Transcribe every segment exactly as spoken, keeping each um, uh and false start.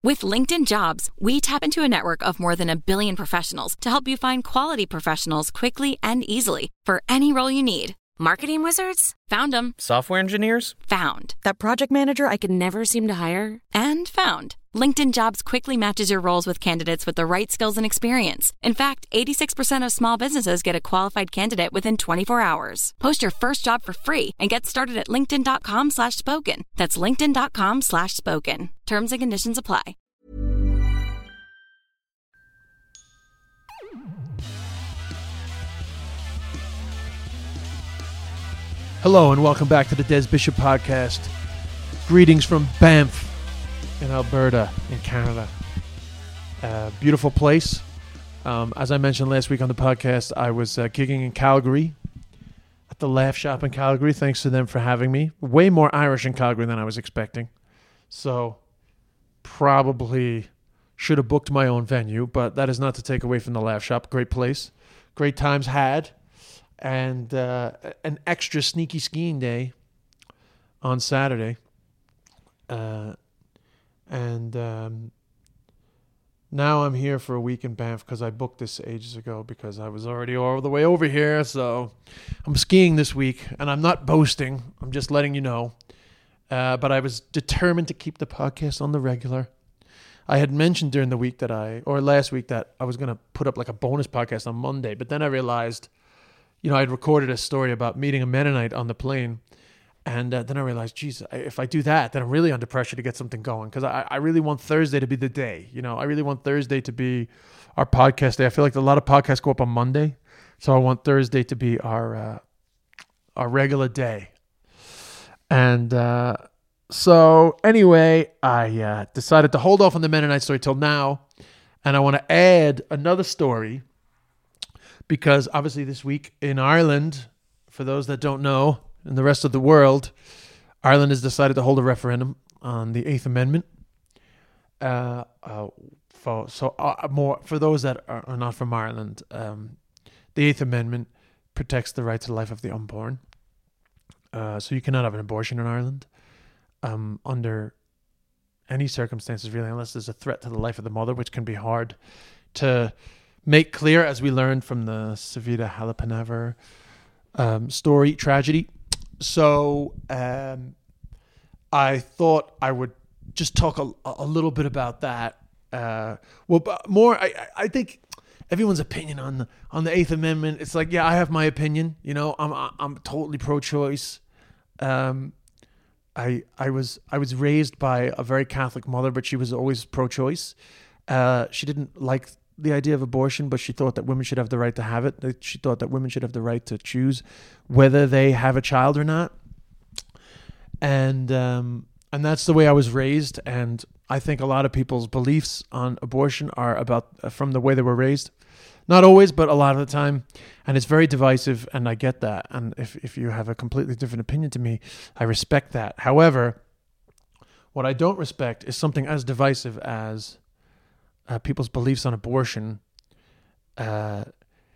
With LinkedIn Jobs, we tap into a network of more than a billion professionals to help you find quality professionals quickly and easily for any role you need. Marketing wizards? Found them. Software engineers? Found. That project manager I could never seem to hire? And found. LinkedIn Jobs quickly matches your roles with candidates with the right skills and experience. In fact, eighty-six percent of small businesses get a qualified candidate within twenty-four hours. Post your first job for free and get started at linkedin.com slash spoken. That's linkedin.com slash spoken. Terms and conditions apply. Hello and welcome back to the Des Bishop Podcast. Greetings from Banff in Alberta in Canada. Uh, beautiful place. Um, as I mentioned last week on the podcast, I was uh, gigging in Calgary at the Laugh Shop in Calgary. Thanks to them for having me. Way more Irish in Calgary than I was expecting. So probably should have booked my own venue, but that is not to take away from the Laugh Shop. Great place. Great times had. And uh, an extra sneaky skiing day on Saturday. Uh, and um, now I'm here for a week in Banff because I booked this ages ago because I was already all the way over here. So I'm skiing this week, and I'm not boasting. I'm just letting you know. Uh, but I was determined to keep the podcast on the regular. I had mentioned during the week that I, or last week, that I was going to put up like a bonus podcast on Monday. But then I realized... You know, I'd recorded a story about meeting a Mennonite on the plane. And uh, then I realized, geez, if I do that, then I'm really under pressure to get something going. Because I, I really want Thursday to be the day. You know, I really want Thursday to be our podcast day. I feel like a lot of podcasts go up on Monday. So I want Thursday to be our, uh, our regular day. And uh, so anyway, I uh, decided to hold off on the Mennonite story till now. And I want to add another story. Because obviously this week in Ireland, for those that don't know, in the rest of the world, Ireland has decided to hold a referendum on the Eighth Amendment. Uh, uh, for, so uh, more for those that are, are not from Ireland, um, the Eighth Amendment protects the right to the life of the unborn. Uh, so you cannot have an abortion in Ireland um, under any circumstances, really, unless there's a threat to the life of the mother, which can be hard to make clear, as we learned from the Savita Halappanavar um, story, tragedy. So um, I thought I would just talk a, a little bit about that. Uh, well, more, I, I think everyone's opinion on the, on the Eighth Amendment, it's like, yeah, I have my opinion. You know, I'm I'm totally pro-choice. Um, I I was I was raised by a very Catholic mother, but she was always pro-choice. Uh, she didn't like the idea of abortion, but she thought that women should have the right to have it. That she thought that women should have the right to choose whether they have a child or not. And um, and that's the way I was raised. And I think a lot of people's beliefs on abortion are about uh, from the way they were raised. Not always, but a lot of the time. And it's very divisive, and I get that. And if, if you have a completely different opinion to me, I respect that. However, what I don't respect is something as divisive as Uh, people's beliefs on abortion. Uh,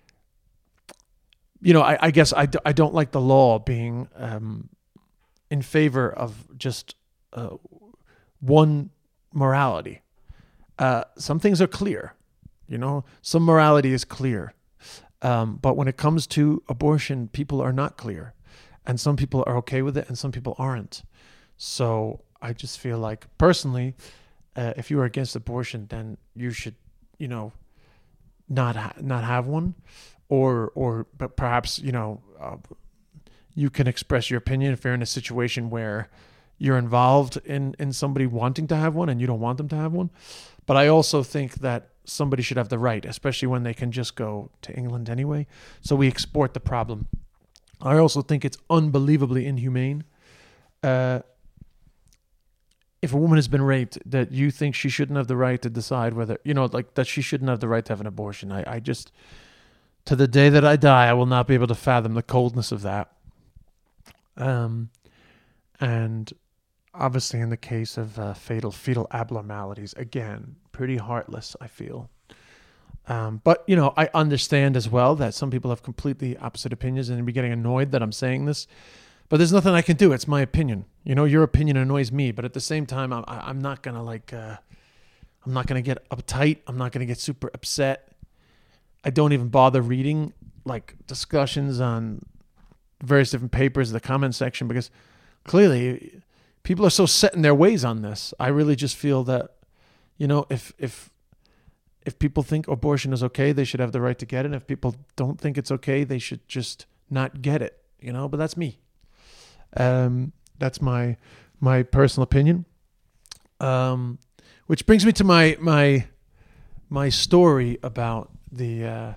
you know, I, I guess I, d- I don't like the law being um, in favor of just uh, one morality. Uh, some things are clear, you know, some morality is clear. Um, but when it comes to abortion, people are not clear. And some people are okay with it and some people aren't. So I just feel like, personally, Uh, if you are against abortion, then you should, you know, not ha- not have one, or or but perhaps you know uh, you can express your opinion if you're in a situation where you're involved in in somebody wanting to have one and you don't want them to have one. But I also think that somebody should have the right, especially when they can just go to England anyway. So we export the problem. I also think it's unbelievably inhumane. Uh, If a woman has been raped, that you think she shouldn't have the right to decide whether, you know, like that she shouldn't have the right to have an abortion. I, I just, to the day that I die, I will not be able to fathom the coldness of that. Um, and obviously in the case of uh, fatal fetal abnormalities, again, pretty heartless, I feel. Um, but, you know, I understand as well that some people have completely opposite opinions and be getting annoyed that I'm saying this. But there's nothing I can do. It's my opinion. You know, your opinion annoys me. But at the same time, I'm, I'm not going to, like, uh, I'm not going to get uptight. I'm not going to get super upset. I don't even bother reading like discussions on various different papers in the comment section because clearly people are so set in their ways on this. I really just feel that, you know, if if if people think abortion is okay, they should have the right to get it. If people don't think it's okay, they should just not get it, you know, but that's me. Um, that's my my personal opinion. Um, which brings me to my my my story about the uh,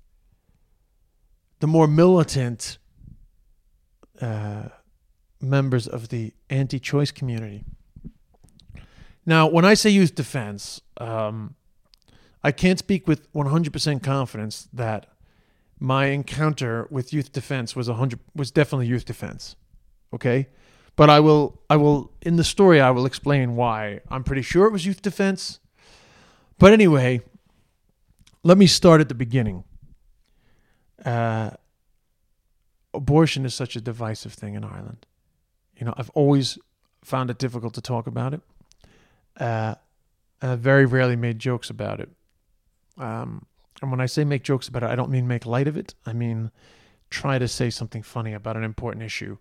the more militant uh, members of the anti-choice community. Now, when I say youth defense, um, I can't speak with one hundred percent confidence that my encounter with youth defense was one hundred was definitely youth defense. Okay? But I will I will in the story I will explain why I'm pretty sure it was youth defense. But anyway, let me start at the beginning. Uh, abortion is such a divisive thing in Ireland. You know, I've always found it difficult to talk about it. Uh, and I've very rarely made jokes about it. Um, and when I say make jokes about it, I don't mean make light of it. I mean try to say something funny about an important issue.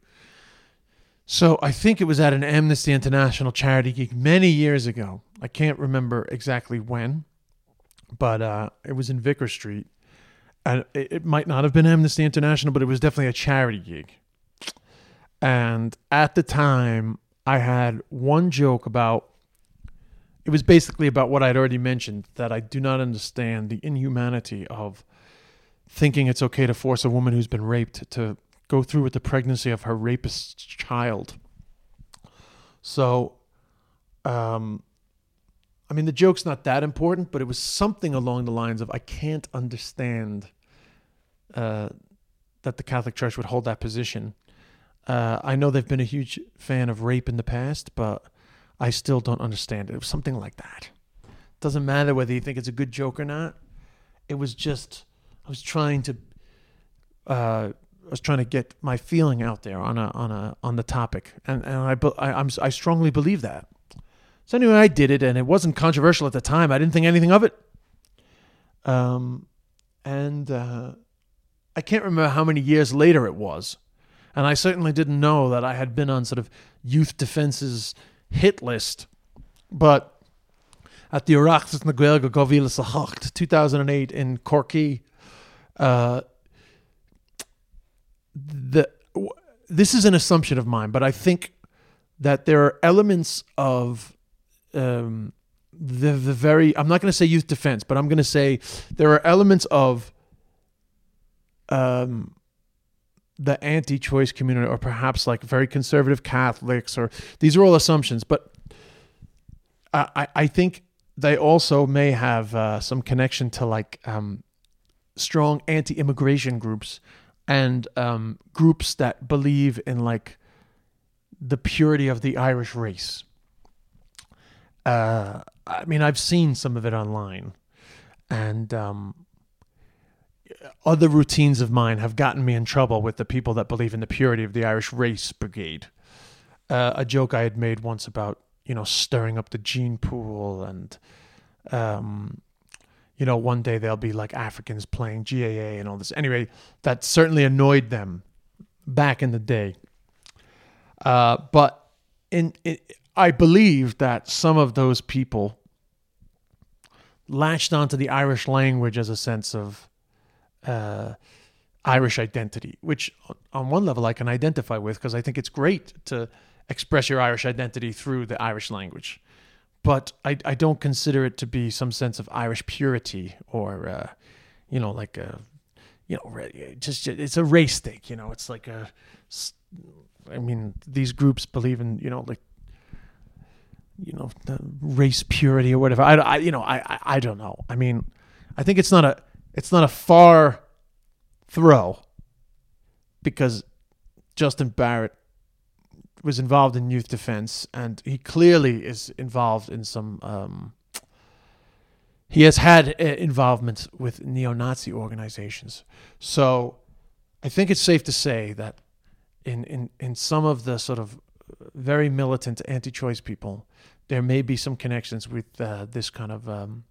So I think it was at an Amnesty International charity gig many years ago. I can't remember exactly when, but uh, it was in Vicar Street. And it, it might not have been Amnesty International, but it was definitely a charity gig. And at the time, I had one joke about, it was basically about what I'd already mentioned, that I do not understand the inhumanity of thinking it's okay to force a woman who's been raped to go through with the pregnancy of her rapist's child. So, um, I mean, the joke's not that important, but it was something along the lines of, I can't understand uh, that the Catholic Church would hold that position. Uh, I know they've been a huge fan of rape in the past, but I still don't understand it. It was something like that. Doesn't matter whether you think it's a good joke or not. It was just, I was trying to, uh, I was trying to get my feeling out there on a on a on the topic, and and I I I'm, I strongly believe that. So anyway, I did it, and it wasn't controversial at the time. I didn't think anything of it. Um, and uh, I can't remember how many years later it was, and I certainly didn't know that I had been on sort of Youth Defense's hit list. But at the Oireachtas na Gaeilge two thousand eight, two thousand eight in Corky, uh, the this is an assumption of mine, but I think that there are elements of um, the the very, I'm not going to say youth defense, but I'm going to say there are elements of um, the anti-choice community, or perhaps like very conservative Catholics, or these are all assumptions, but I, I think they also may have uh, some connection to like um, strong anti-immigration groups and um, groups that believe in like the purity of the Irish race. Uh, I mean, I've seen some of it online, and um, other routines of mine have gotten me in trouble with the people that believe in the purity of the Irish race brigade. Uh, a joke I had made once about, you know, stirring up the gene pool, and um, you know, one day there'll be like Africans playing G A A and all this. Anyway, that certainly annoyed them back in the day. Uh, but in, in I believe that some of those people latched onto the Irish language as a sense of uh, Irish identity, which on one level I can identify with, because I think it's great to express your Irish identity through the Irish language. But I, I don't consider it to be some sense of Irish purity, or, uh, you know, like a, you know, just, it's a race thing, you know, it's like a, I mean, these groups believe in, you know, like, you know, the race purity or whatever. I, I you know, I, I, I don't know. I mean, I think it's not a, it's not a far throw, because Justin Barrett was involved in youth defense, and he clearly is involved in some, um, he has had uh, involvement with neo-Nazi organizations. So I think it's safe to say that in, in, in some of the sort of very militant anti-choice people, there may be some connections with uh, this kind of um,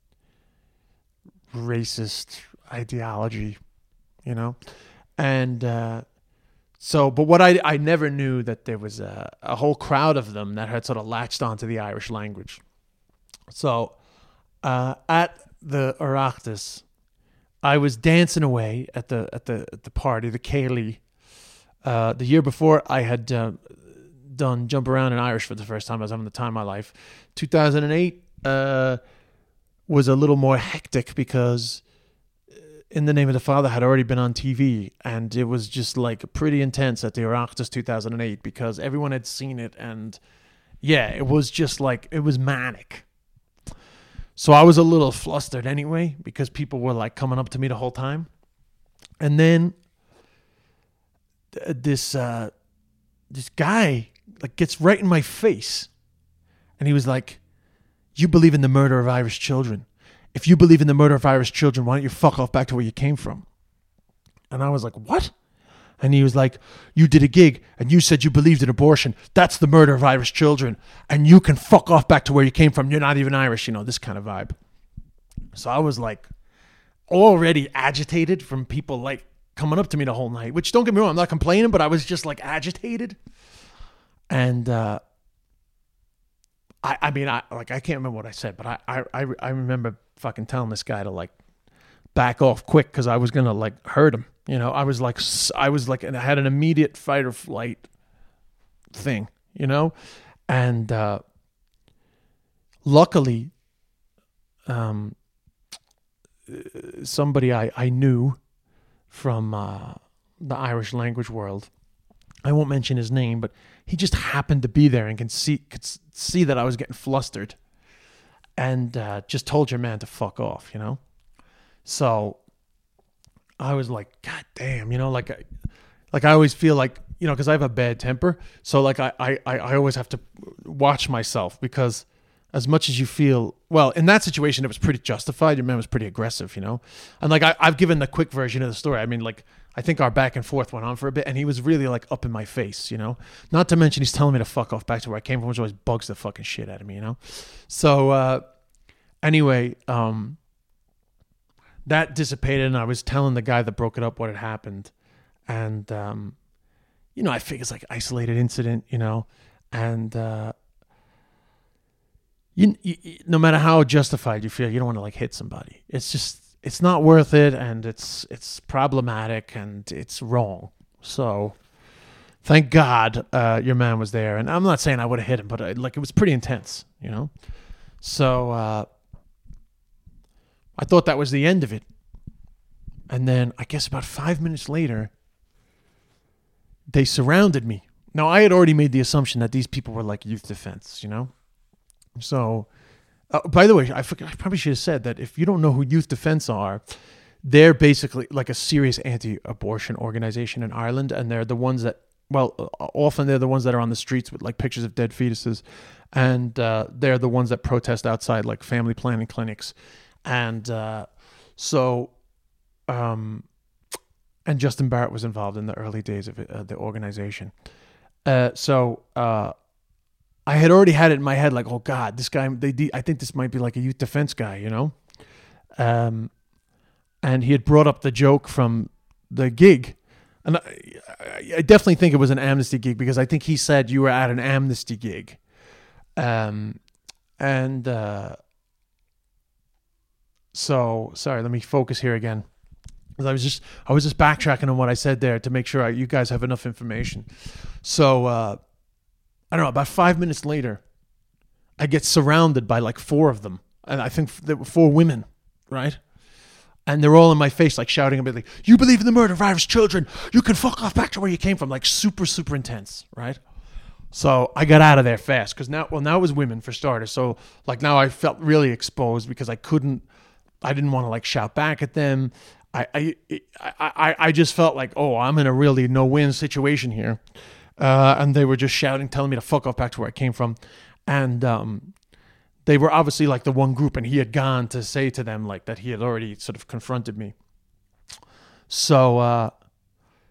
racist ideology, you know? And uh, so, but what I, I never knew that there was a, a whole crowd of them that had sort of latched onto the Irish language. So uh, at the Oireachtas, I was dancing away at the at the at the party, the Céilí. Uh, the year before, I had uh, done Jump Around in Irish for the first time. I was having the time of my life. two thousand eight uh, was a little more hectic because In the Name of the Father had already been on T V, and it was just like pretty intense at the Oireachtas two thousand eight because everyone had seen it, and yeah, it was just like, it was manic. So I was a little flustered anyway because people were like coming up to me the whole time. And then th- this uh, this guy like gets right in my face, and he was like, "You believe in the murder of Irish children. If you believe in the murder of Irish children, why don't you fuck off back to where you came from?" And I was like, "What?" And he was like, "You did a gig and you said you believed in abortion. That's the murder of Irish children. And you can fuck off back to where you came from. You're not even Irish," you know, this kind of vibe. So I was like already agitated from people like coming up to me the whole night, which don't get me wrong, I'm not complaining, but I was just like agitated. And, uh, I, I mean, I like I can't remember what I said, but I, I, I remember fucking telling this guy to like back off quick because I was gonna like hurt him. You know, I was like, I was like, and I had an immediate fight or flight thing. You know, and uh, luckily, um, somebody I I knew from uh, the Irish language world, I won't mention his name, but he just happened to be there and can see could see that I was getting flustered, and uh, just told your man to fuck off, you know. So I was like, God damn, you know, like, I, like I always feel like, you know, because I have a bad temper, so like I, I I always have to watch myself because as much as you feel, well, in that situation it was pretty justified. Your man was pretty aggressive, you know, and like I, I've given the quick version of the story. I mean, like, I think our back and forth went on for a bit, and he was really like up in my face, you know. Not to mention he's telling me to fuck off back to where I came from, which always bugs the fucking shit out of me, you know. So uh, anyway, um, that dissipated, and I was telling the guy that broke it up what had happened, and um, you know, I figure it's like isolated incident, you know, and uh, you, you no matter how justified you feel, you don't want to like hit somebody. It's just. It's not worth it, and it's it's problematic, and it's wrong. So, thank God uh, your man was there. And I'm not saying I would have hit him, but I, like it was pretty intense, you know. So uh, I thought that was the end of it. And then I guess about five minutes later, they surrounded me. Now I had already made the assumption that these people were like youth defense, you know. So. Uh, by the way, I, forget, I probably should have said that if you don't know who Youth Defence are, they're basically like a serious anti-abortion organization in Ireland, and they're the ones that, well, uh, often they're the ones that are on the streets with like pictures of dead fetuses, and uh, they're the ones that protest outside like family planning clinics, and uh, so, um, and Justin Barrett was involved in the early days of it, uh, the organization. Uh, so. Uh, I had already had it in my head, like, oh God, this guy, they, I think this might be like a youth defense guy, you know? Um, and he had brought up the joke from the gig. And I, I definitely think it was an Amnesty gig because I think he said you were at an Amnesty gig. Um, and uh, so, sorry, let me focus here again. Because I was just, I was just backtracking on what I said there to make sure I, you guys have enough information. So, uh, I don't know, about five minutes later, I get surrounded by like four of them. And I think there were four women, right? And they're all in my face, like shouting a bit like, "You believe in the murder of Irish children. You can fuck off back to where you came from." Like super, super intense, right? So I got out of there fast because now, well, now it was women for starters. So like now I felt really exposed because I couldn't, I didn't want to like shout back at them. I, I, I, I just felt like, oh, I'm in a really no-win situation here. Uh, and they were just shouting, telling me to fuck off back to where I came from. And um, they were obviously like the one group, and he had gone to say to them like that he had already sort of confronted me. So uh,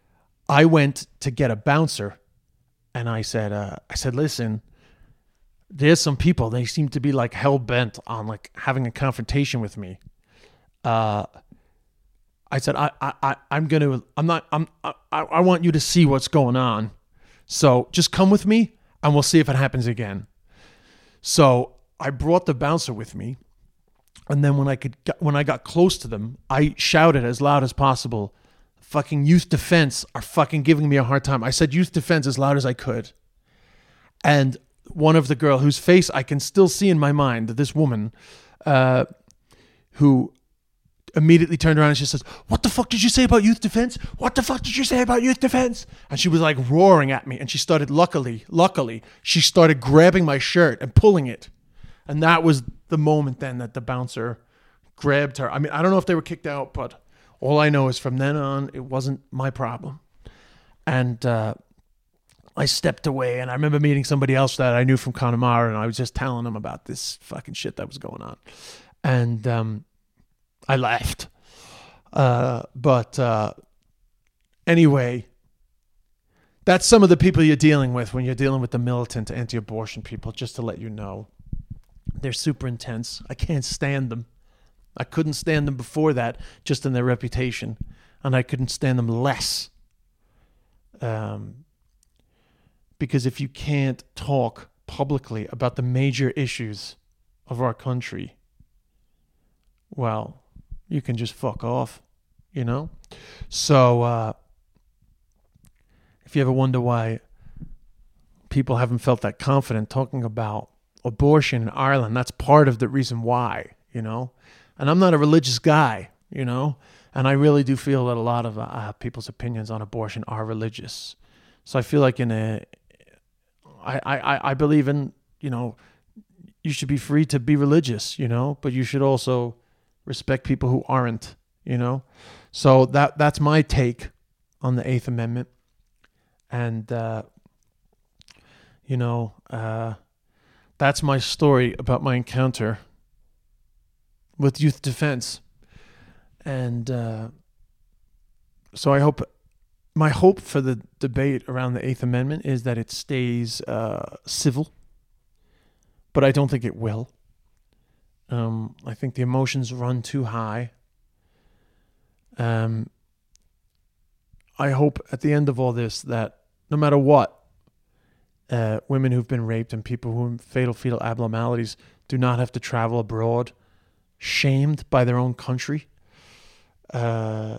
I went to get a bouncer, and I said, uh, I said, listen, there's some people, they seem to be like hell bent on like having a confrontation with me. Uh, I said, I, I, I I'm going to, I'm not, I'm, I, I want you to see what's going on. So just come with me and we'll see if it happens again. So I brought the bouncer with me. And then when I could, when I got close to them, I shouted as loud as possible, fucking youth defense are fucking giving me a hard time. I said youth defense as loud as I could. And one of the girl whose face I can still see in my mind, this woman, uh, who immediately turned around and she says, what the fuck did you say about youth defense? What the fuck did you say about youth defense? And she was like roaring at me. And she started, luckily, luckily, she started grabbing my shirt and pulling it. And that was the moment then that the bouncer grabbed her. I mean, I don't know if they were kicked out, but all I know is from then on, it wasn't my problem. And uh, I stepped away, and I remember meeting somebody else that I knew from Connemara, and I was just telling them about this fucking shit that was going on. And um, I left. Uh, but uh, anyway, that's some of the people you're dealing with when you're dealing with the militant anti-abortion people, just to let you know. They're super intense. I can't stand them. I couldn't stand them before that, just in their reputation. And I couldn't stand them less. Um, because if you can't talk publicly about the major issues of our country, well, you can just fuck off, you know? So, uh, if you ever wonder why people haven't felt that confident talking about abortion in Ireland, that's part of the reason why, you know? And I'm not a religious guy, you know? And I really do feel that a lot of uh, people's opinions on abortion are religious. So I feel like in a, I, I, I believe in, you know, you should be free to be religious, you know, but you should also respect people who aren't, you know. So that that's my take on the Eighth Amendment. And, uh, you know, uh, that's my story about my encounter with youth defense. And uh, so I hope, my hope for the debate around the Eighth Amendment is that it stays uh, civil, but I don't think it will. Um, I think the emotions run too high. Um, I hope at the end of all this that no matter what, uh, women who've been raped and people who have fatal fetal abnormalities do not have to travel abroad shamed by their own country. Uh,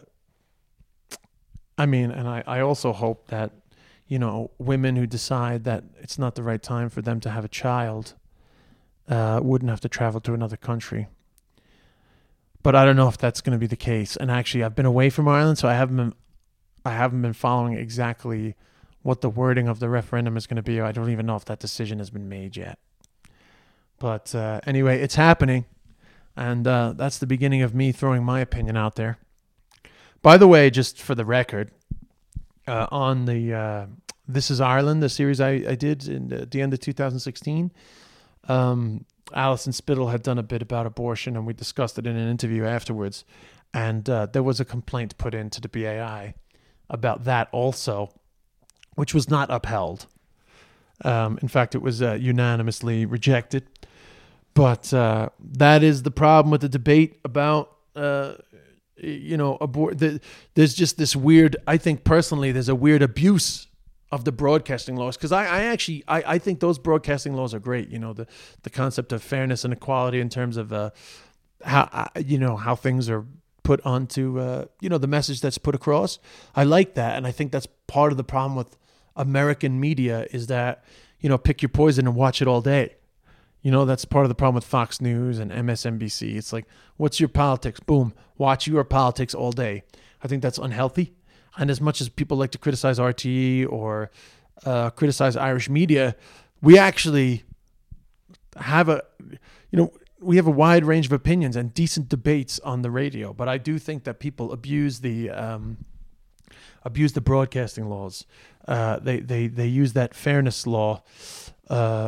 I mean, and I, I also hope that, you know, women who decide that it's not the right time for them to have a child uh, wouldn't have to travel to another country. But I don't know if that's going to be the case. And actually, I've been away from Ireland, so I haven't been, I haven't been following exactly what the wording of the referendum is going to be. I don't even know if that decision has been made yet. But uh, anyway, it's happening. And uh, that's the beginning of me throwing my opinion out there. By the way, just for the record, uh, on the uh, This Is Ireland, the series I, I did in, at the end of two thousand sixteen, um, Alison Spittle had done a bit about abortion, and we discussed it in an interview afterwards. And uh, there was a complaint put into the B A I about that also, which was not upheld. Um, in fact, it was uh, unanimously rejected. But uh, that is the problem with the debate about, uh, you know, abort. The, there's just this weird, I think personally, there's a weird abuse of the broadcasting laws. Because I, I actually, I, I think those broadcasting laws are great. You know, the, the concept of fairness and equality in terms of uh, how, uh, you know, how things are put onto, uh, you know, the message that's put across. I like that. And I think that's part of the problem with American media is that, you know, pick your poison and watch it all day. You know, that's part of the problem with Fox News and M S N B C. It's like, what's your politics? Boom. Watch your politics all day. I think that's unhealthy. And as much as people like to criticize R T E or uh, criticize Irish media, we actually have a, you know, we have a wide range of opinions and decent debates on the radio. But I do think that people abuse the um, abuse the broadcasting laws. Uh, they they they use that fairness law Uh,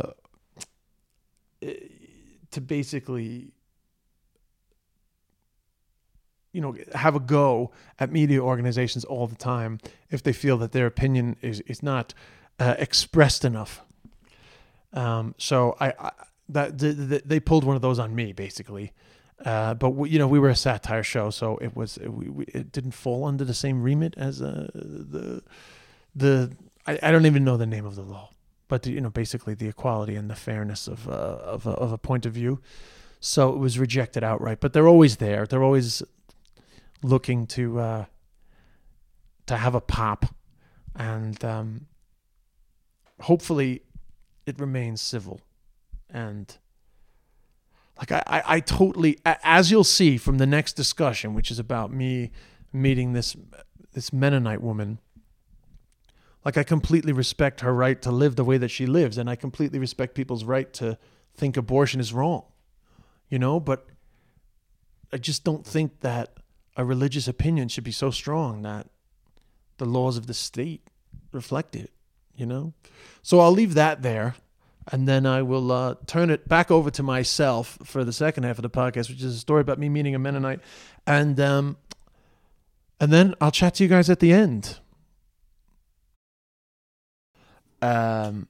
to basically, you know, have a go at media organizations all the time if they feel that their opinion is, is not uh, expressed enough. Um, so I, I that the, the, they pulled one of those on me basically. Uh, but we, you know, we were a satire show, so it was it, we, we, it didn't fall under the same remit as uh, the the I, I don't even know the name of the law, but you know, basically the equality and the fairness of uh, of a, of a point of view. So it was rejected outright. But they're always there. They're always looking to uh, to have a pop, and um, hopefully it remains civil. And like I, I, I totally, as you'll see from the next discussion, which is about me meeting this this Mennonite woman, like I completely respect her right to live the way that she lives, and I completely respect people's right to think abortion is wrong, you know, but I just don't think that a religious opinion should be so strong that the laws of the state reflect it, you know? So I'll leave that there. And then I will uh, turn it back over to myself for the second half of the podcast, which is a story about me meeting a Mennonite. And um, and then I'll chat to you guys at the end. Um,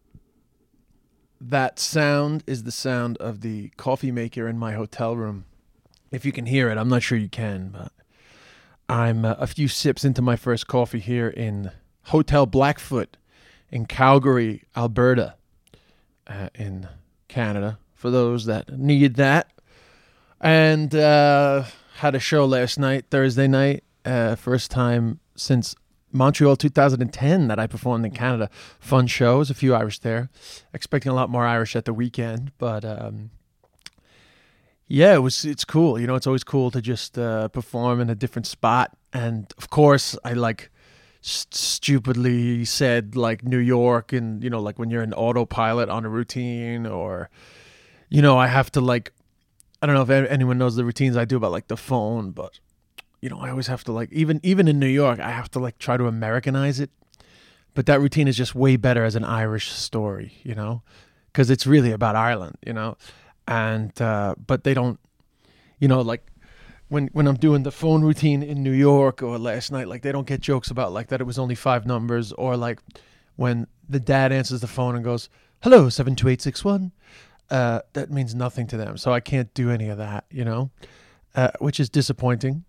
that sound is the sound of the coffee maker in my hotel room. If you can hear it, I'm not sure you can, but I'm uh, a few sips into my first coffee here in Hotel Blackfoot in Calgary, Alberta. Uh, in Canada, for those that need that. And uh, had a show last night, Thursday night, uh, first time since Montreal two thousand ten that I performed in Canada. Fun shows, a few Irish there. Expecting a lot more Irish at the weekend, but um, yeah, it was. It's cool. You know, it's always cool to just uh, perform in a different spot. And of course, I like st- stupidly said like New York, and you know, like when you're an autopilot on a routine, or you know, I have to like, I don't know if anyone knows the routines I do about like the phone, but you know, I always have to like, even even in New York, I have to like try to Americanize it. But that routine is just way better as an Irish story, you know, because it's really about Ireland, you know, and uh, but they don't, you know, like. When when I'm doing the phone routine in New York or last night, like they don't get jokes about like that it was only five numbers, or like when the dad answers the phone and goes, "Hello, seven two eight six one." Uh, that means nothing to them, so I can't do any of that, you know, uh, which is disappointing.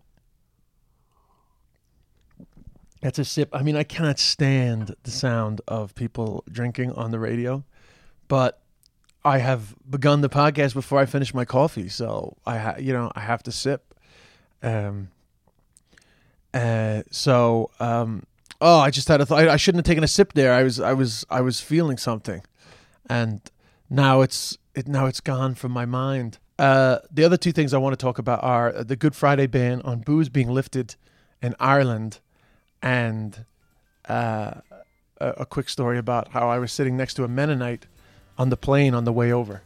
That's a sip. I mean, I cannot stand the sound of people drinking on the radio, but I have begun the podcast before I finish my coffee, so I ha- you know I have to sip. Um. Uh. So. Um. Oh, I just had a thought. I shouldn't have taken a sip there. I was. I was. I was feeling something, and now it's. It now it's gone from my mind. Uh. The other two things I want to talk about are the Good Friday ban on booze being lifted in Ireland, and uh, a, a quick story about how I was sitting next to a Mennonite on the plane on the way over.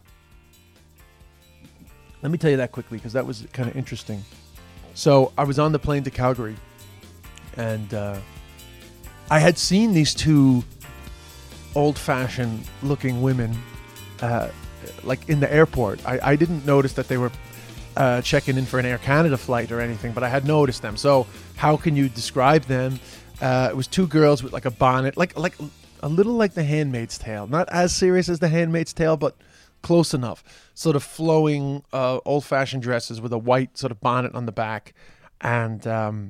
Let me tell you that quickly because that was kind of interesting. So I was on the plane to Calgary, and uh, I had seen these two old-fashioned looking women uh, like in the airport. I, I didn't notice that they were uh, checking in for an Air Canada flight or anything, but I had noticed them. So how can you describe them? Uh, it was two girls with like a bonnet, like like a little like The Handmaid's Tale. Not as serious as The Handmaid's Tale, but close enough. Sort of flowing uh, old-fashioned dresses with a white sort of bonnet on the back. And um,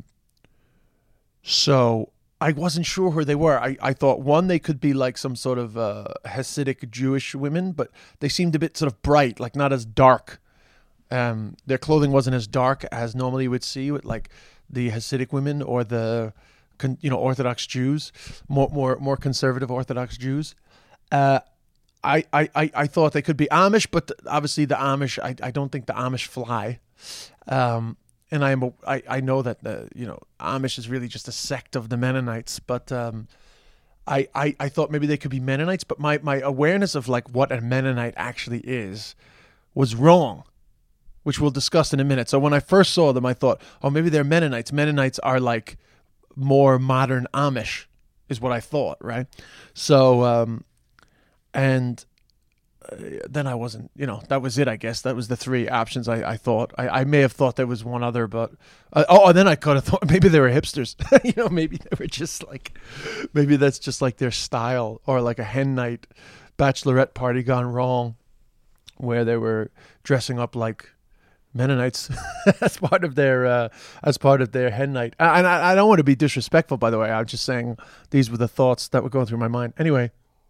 so I wasn't sure who they were. I, I thought, one, they could be like some sort of uh, Hasidic Jewish women, but they seemed a bit sort of bright, like not as dark. Um, their clothing wasn't as dark as normally you would see with like the Hasidic women or the, you know, Orthodox Jews, more more more conservative Orthodox Jews. Uh, I, I, I thought they could be Amish, but obviously the Amish, I, I don't think the Amish fly. Um, and I am I, I know that the you know Amish is really just a sect of the Mennonites, but um, I, I I thought maybe they could be Mennonites, but my, my awareness of like what a Mennonite actually is was wrong, which we'll discuss in a minute. So when I first saw them, I thought, oh, maybe they're Mennonites. Mennonites are like more modern Amish, is what I thought, right? So. Um, And uh, then I wasn't, you know, that was it, I guess. That was the three options I, I thought. I, I may have thought there was one other, but... Uh, oh, and then I could have thought maybe they were hipsters. you know, maybe they were just like... Maybe that's just like their style. Or like a hen night. bachelorette party gone wrong, where they were dressing up like Mennonites as part of their uh, as part of their hen night. And I, I don't want to be disrespectful, by the way. I'm just saying these were the thoughts that were going through my mind. Anyway,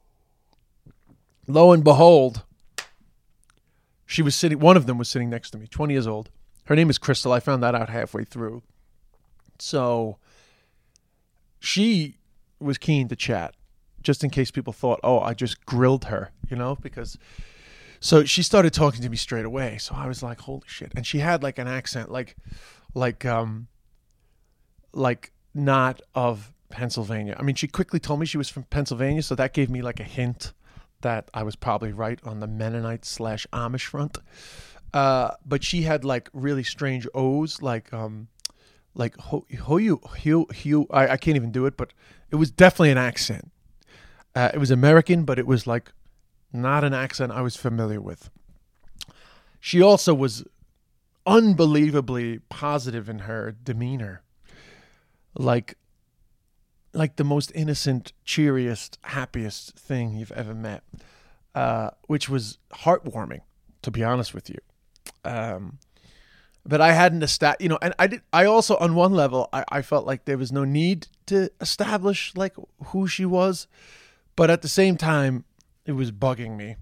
lo and behold, she was sitting. One of them was sitting next to me, twenty years old. Her name is Crystal. I found that out halfway through. So she was keen to chat, just in case people thought, oh, I just grilled her, you know, because. So she started talking to me straight away. So I was like, holy shit. And she had like an accent, like, like, um, like not of Pennsylvania. I mean, she quickly told me she was from Pennsylvania. So that gave me like a hint that I was probably right on the Mennonite slash Amish front. Uh, but she had like really strange O's, like, um, like, ho, ho you, hu, hu, I, I can't even do it, but it was definitely an accent. Uh, it was American, but it was like, not an accent I was familiar with. She also was unbelievably positive in her demeanor. Like, like the most innocent, cheeriest, happiest thing you've ever met. Uh, which was heartwarming, to be honest with you. Um, but I hadn't established, you know, and I did, I also, on one level, I, I felt like there was no need to establish like who she was. But at the same time, it was bugging me.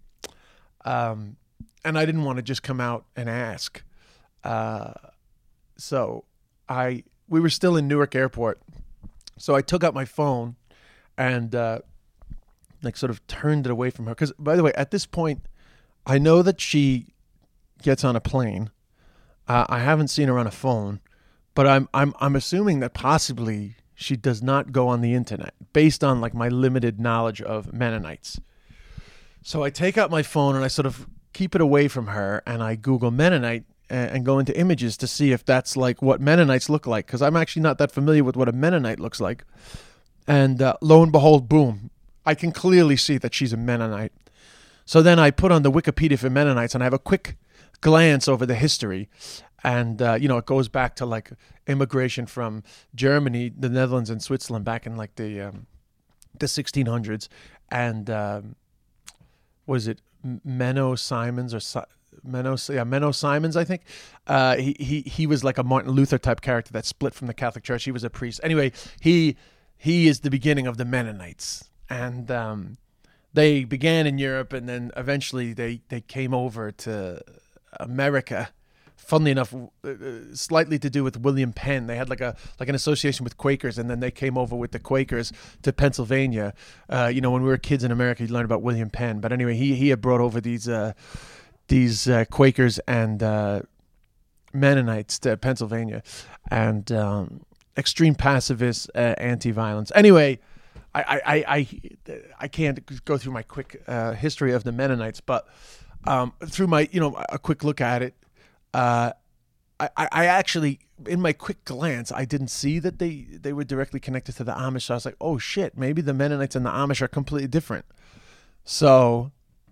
Um, and I didn't want to just come out and ask. Uh, so I, we were still in Newark Airport. So I took out my phone and, uh, like sort of turned it away from her. Cause by the way, at this point, I know that she gets on a plane. Uh, I haven't seen her on a phone, but I'm, I'm, I'm assuming that possibly she does not go on the internet based on like my limited knowledge of Mennonites. So I take out my phone and I sort of keep it away from her and I Google Mennonite and, and go into images to see if that's like what Mennonites look like. Because I'm actually not that familiar with what a Mennonite looks like. And uh, lo and behold, boom, I can clearly see that she's a Mennonite. So then I put on the Wikipedia for Mennonites and I have a quick glance over the history. And, uh, you know, it goes back to like immigration from Germany, the Netherlands and Switzerland back in like the, um, the sixteen hundreds. And, um, was it Menno Simons or si- Menno? Yeah, Menno Simons, I think. Uh, he he he was like a Martin Luther type character that split from the Catholic Church. He was a priest. Anyway, he he is the beginning of the Mennonites, and um, they began in Europe, and then eventually they they came over to America. Funnily enough, uh, slightly to do with William Penn. They had like a like an association with Quakers, and then they came over with the Quakers to Pennsylvania. Uh, you know, when we were kids in America, you learned about William Penn. But anyway, he he had brought over these uh, these uh, Quakers and uh, Mennonites to Pennsylvania, and um, extreme pacifists, uh, anti-violence. Anyway, I I, I I I can't go through my quick uh, history of the Mennonites, but um, through my you know a quick look at it. Uh, I, I actually, in my quick glance, I didn't see that they, they were directly connected to the Amish. So I was like, oh shit, maybe the Mennonites and the Amish are completely different. So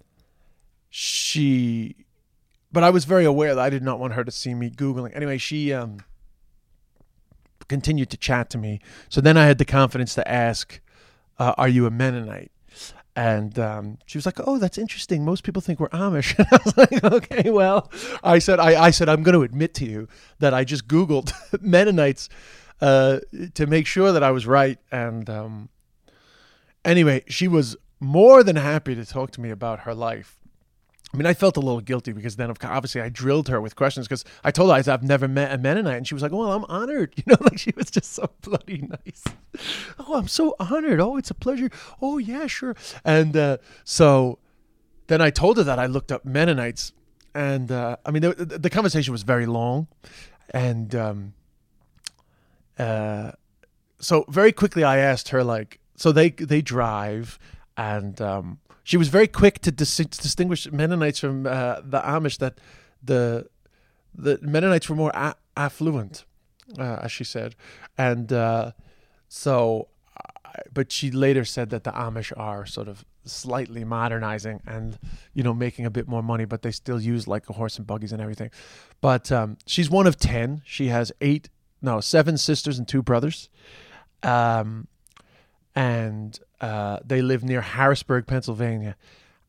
she, but I was very aware that I did not want her to see me Googling. Anyway, she um, continued to chat to me. So then I had the confidence to ask, uh, are you a Mennonite? And um, she was like, "Oh, that's interesting. Most people think we're Amish." And I was like, "Okay, well," I said, "I, I said I'm going to admit to you that I just Googled Mennonites uh, to make sure that I was right." And um, anyway, she was more than happy to talk to me about her life. I mean, I felt a little guilty because then obviously I drilled her with questions because I told her I said, I've never met a Mennonite. And she was like, well, I'm honored. You know, like she was just so bloody nice. Oh, I'm so honored. Oh, it's a pleasure. Oh, yeah, sure. And uh, so then I told her that I looked up Mennonites. And uh, I mean, the, the conversation was very long. And um, uh, so very quickly I asked her, like, so they, they drive and um, she was very quick to dis- distinguish Mennonites from uh, the Amish, that the the Mennonites were more a- affluent, uh, as she said. And uh, so, but she later said that the Amish are sort of slightly modernizing and, you know, making a bit more money, but they still use like a horse and buggies and everything. But um, she's one of ten. She has eight, no, seven sisters and two brothers. Um, and uh, they live near Harrisburg, Pennsylvania.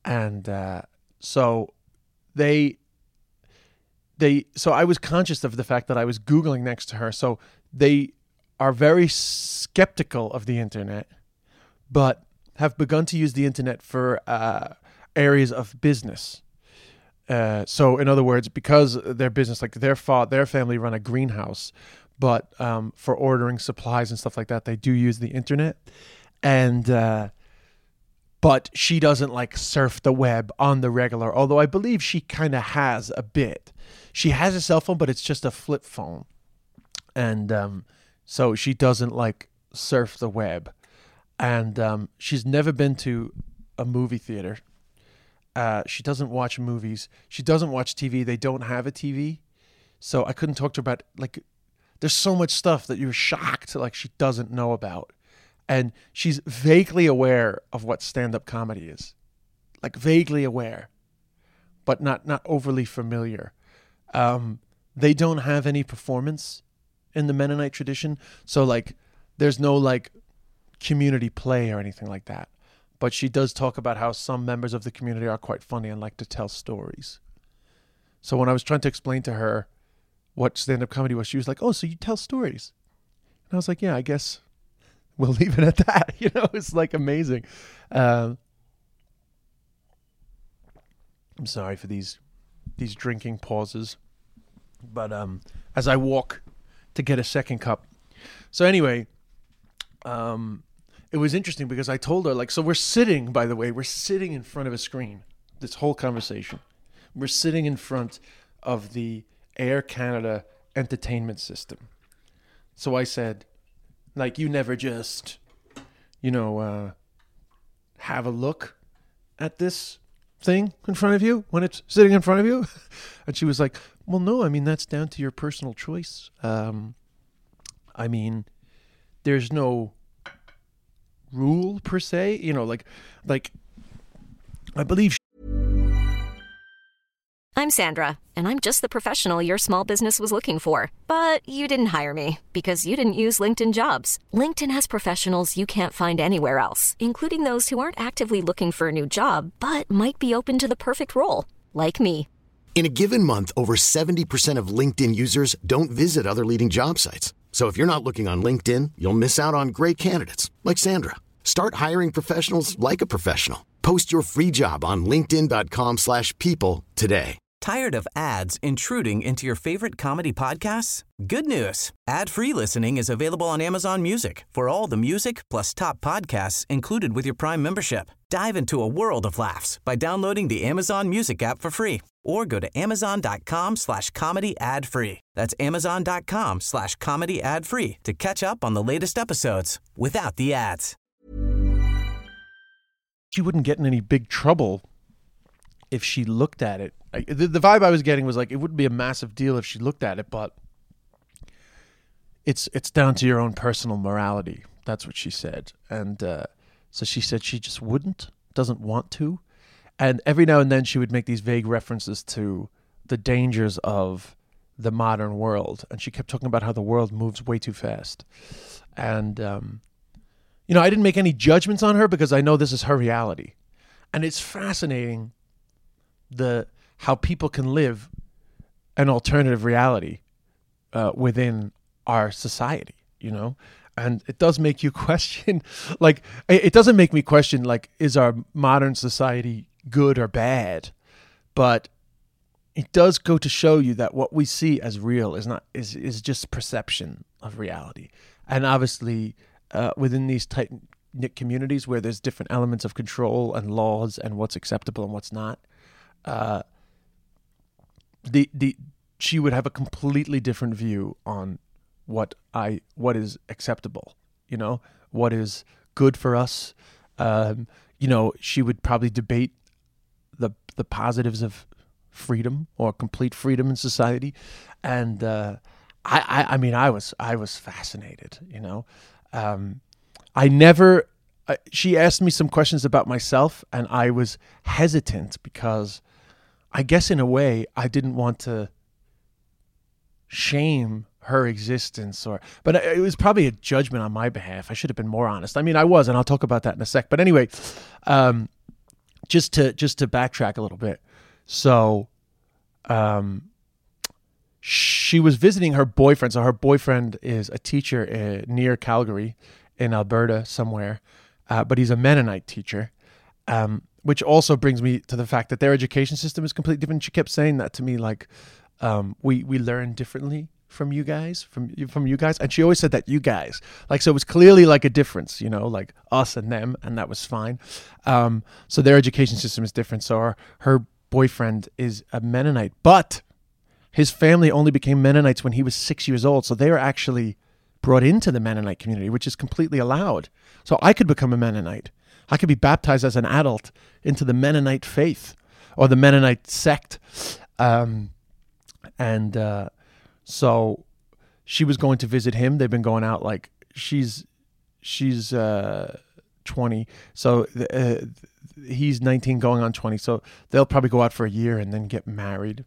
And uh, so they, they, so I was conscious of the fact that I was Googling next to her. So they are very skeptical of the internet, but have begun to use the internet for uh, areas of business. Uh, so in other words, because their business, like their fa- their family run a greenhouse, but um, for ordering supplies and stuff like that, they do use the internet. And, uh, but she doesn't like surf the web on the regular, although I believe she kind of has a bit. She has a cell phone, but it's just a flip phone. And um, so she doesn't like surf the web. And um, she's never been to a movie theater. Uh, she doesn't watch movies. She doesn't watch T V. They don't have a T V. So I couldn't talk to her about, like, there's so much stuff that you're shocked, like, she doesn't know about. And she's vaguely aware of what stand-up comedy is. Like, vaguely aware, but not, not overly familiar. Um, they don't have any performance in the Mennonite tradition. So, like, there's no, like, community play or anything like that. But she does talk about how some members of the community are quite funny and like to tell stories. So when I was trying to explain to her what stand-up comedy was, she was like, oh, so you tell stories? And I was like, yeah, I guess we'll leave it at that. You know, it's like amazing. Um, I'm sorry for these these drinking pauses. But um, as I walk to get a second cup. So anyway, um, it was interesting because I told her, like, so we're sitting, by the way, we're sitting in front of a screen, this whole conversation. We're sitting in front of the Air Canada entertainment system. So I said, like, you never just, you know, uh, have a look at this thing in front of you when it's sitting in front of you? And she was like, well, no, I mean, that's down to your personal choice. Um, I mean, there's no rule per se, you know, like, like, I believe. I'm Sandra, and I'm just the professional your small business was looking for. But you didn't hire me because you didn't use LinkedIn Jobs. LinkedIn has professionals you can't find anywhere else, including those who aren't actively looking for a new job, but might be open to the perfect role, like me. In a given month, over seventy percent of LinkedIn users don't visit other leading job sites. So if you're not looking on LinkedIn, you'll miss out on great candidates like Sandra. Start hiring professionals like a professional. Post your free job on linkedin dot com slash people today. Tired of ads intruding into your favorite comedy podcasts? Good news. Ad-free listening is available on Amazon Music for all the music plus top podcasts included with your Prime membership. Dive into a world of laughs by downloading the Amazon Music app for free or go to amazon dot com slash comedy ad free. That's amazon dot com slash comedy ad free to catch up on the latest episodes without the ads. She wouldn't get in any big trouble if she looked at it. I, the, the vibe I was getting was like, it wouldn't be a massive deal if she looked at it, but it's it's down to your own personal morality. That's what she said. And uh, so she said she just wouldn't, doesn't want to. And every now and then she would make these vague references to the dangers of the modern world. And she kept talking about how the world moves way too fast. And, um, you know, I didn't make any judgments on her because I know this is her reality. And it's fascinating the how people can live an alternative reality uh, within our society, you know? And it does make you question, like, it doesn't make me question, like, is our modern society good or bad? But it does go to show you that what we see as real is not is is just perception of reality. And obviously, uh, within these tight-knit communities where there's different elements of control and laws and what's acceptable and what's not, uh, the the she would have a completely different view on what I what is acceptable, you know, what is good for us. Um, you know, she would probably debate the the positives of freedom or complete freedom in society, and uh, I, I I mean I was I was fascinated, you know. Um, I never. Uh, she asked me some questions about myself, and I was hesitant because I guess in a way I didn't want to shame her existence, or but it was probably a judgment on my behalf. I should have been more honest. I mean, I was, and I'll talk about that in a sec. But anyway, um, just to just to backtrack a little bit. So, um, she was visiting her boyfriend. So her boyfriend is a teacher uh, near Calgary, in Alberta somewhere, uh, but he's a Mennonite teacher. Um, which also brings me to the fact that their education system is completely different. She kept saying that to me, like, um, we we learn differently from you guys, from from you guys, and she always said that you guys, like, so it was clearly like a difference, you know, like us and them, and that was fine. Um, so their education system is different. So her, her boyfriend is a Mennonite, but his family only became Mennonites when he was six years old. So they were actually brought into the Mennonite community, which is completely allowed. So I could become a Mennonite. I could be baptized as an adult into the Mennonite faith or the Mennonite sect. Um, and uh, so she was going to visit him. They've been going out, like, she's she's uh, twenty. So uh, he's nineteen going on twenty. So they'll probably go out for a year and then get married.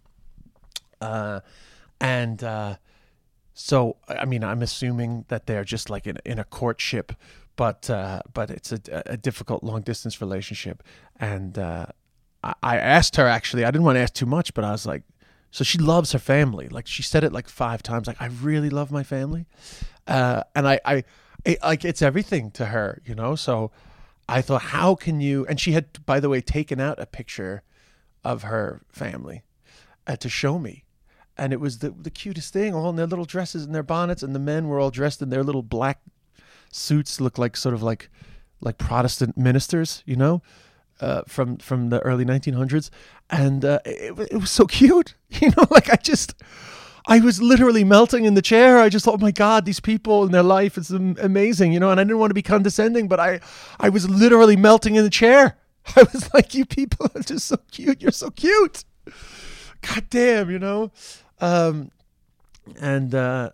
Uh, and uh, so, I mean, I'm assuming that they're just like in, in a courtship, but uh, but it's a, a difficult long distance relationship. And uh, I, I asked her, actually, I didn't want to ask too much, but I was like, so she loves her family. Like, she said it like five times, like, I really love my family. Uh, and I, I, it, like, it's everything to her, you know? So I thought, how can you, and she had, by the way, taken out a picture of her family uh, to show me. And it was the the cutest thing, all in their little dresses and their bonnets, and the men were all dressed in their little black suits, looked like sort of like like Protestant ministers, you know, uh, from from the early nineteen hundreds. And uh, it, it was so cute, you know, like I just, I was literally melting in the chair. I just thought, oh my God, these people in their life is amazing, you know, and I didn't want to be condescending, but I, I was literally melting in the chair. I was like, you people are just so cute. You're so cute. God damn, you know. Um, and, uh,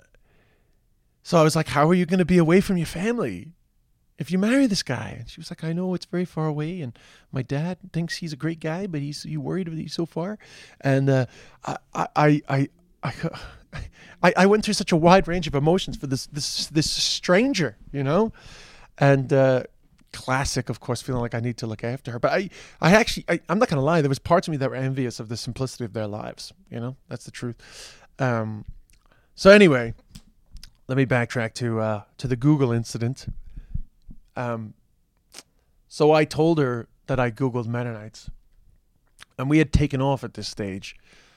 so I was like, how are you going to be away from your family if you marry this guy? And she was like, I know it's very far away, and my dad thinks he's a great guy, but he's, you worried about he's so far. And, uh, I, I, I, I, I, I went through such a wide range of emotions for this, this, this stranger, you know, and, uh, classic, of course, feeling like I need to look after her. But I, I actually, I, I'm not going to lie, there was parts of me that were envious of the simplicity of their lives. You know, that's the truth. Um, so anyway, let me backtrack to uh, to the Google incident. Um, so I told her that I Googled Mennonites, and we had taken off at this stage.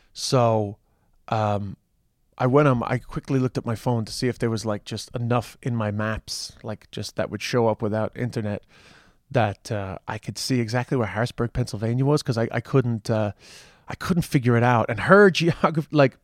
So um, I went on, I quickly looked at my phone to see if there was like just enough in my maps, like just that would show up without internet, that uh, I could see exactly where Harrisburg, Pennsylvania was, because I, I couldn't uh, I couldn't figure it out. And her geography, like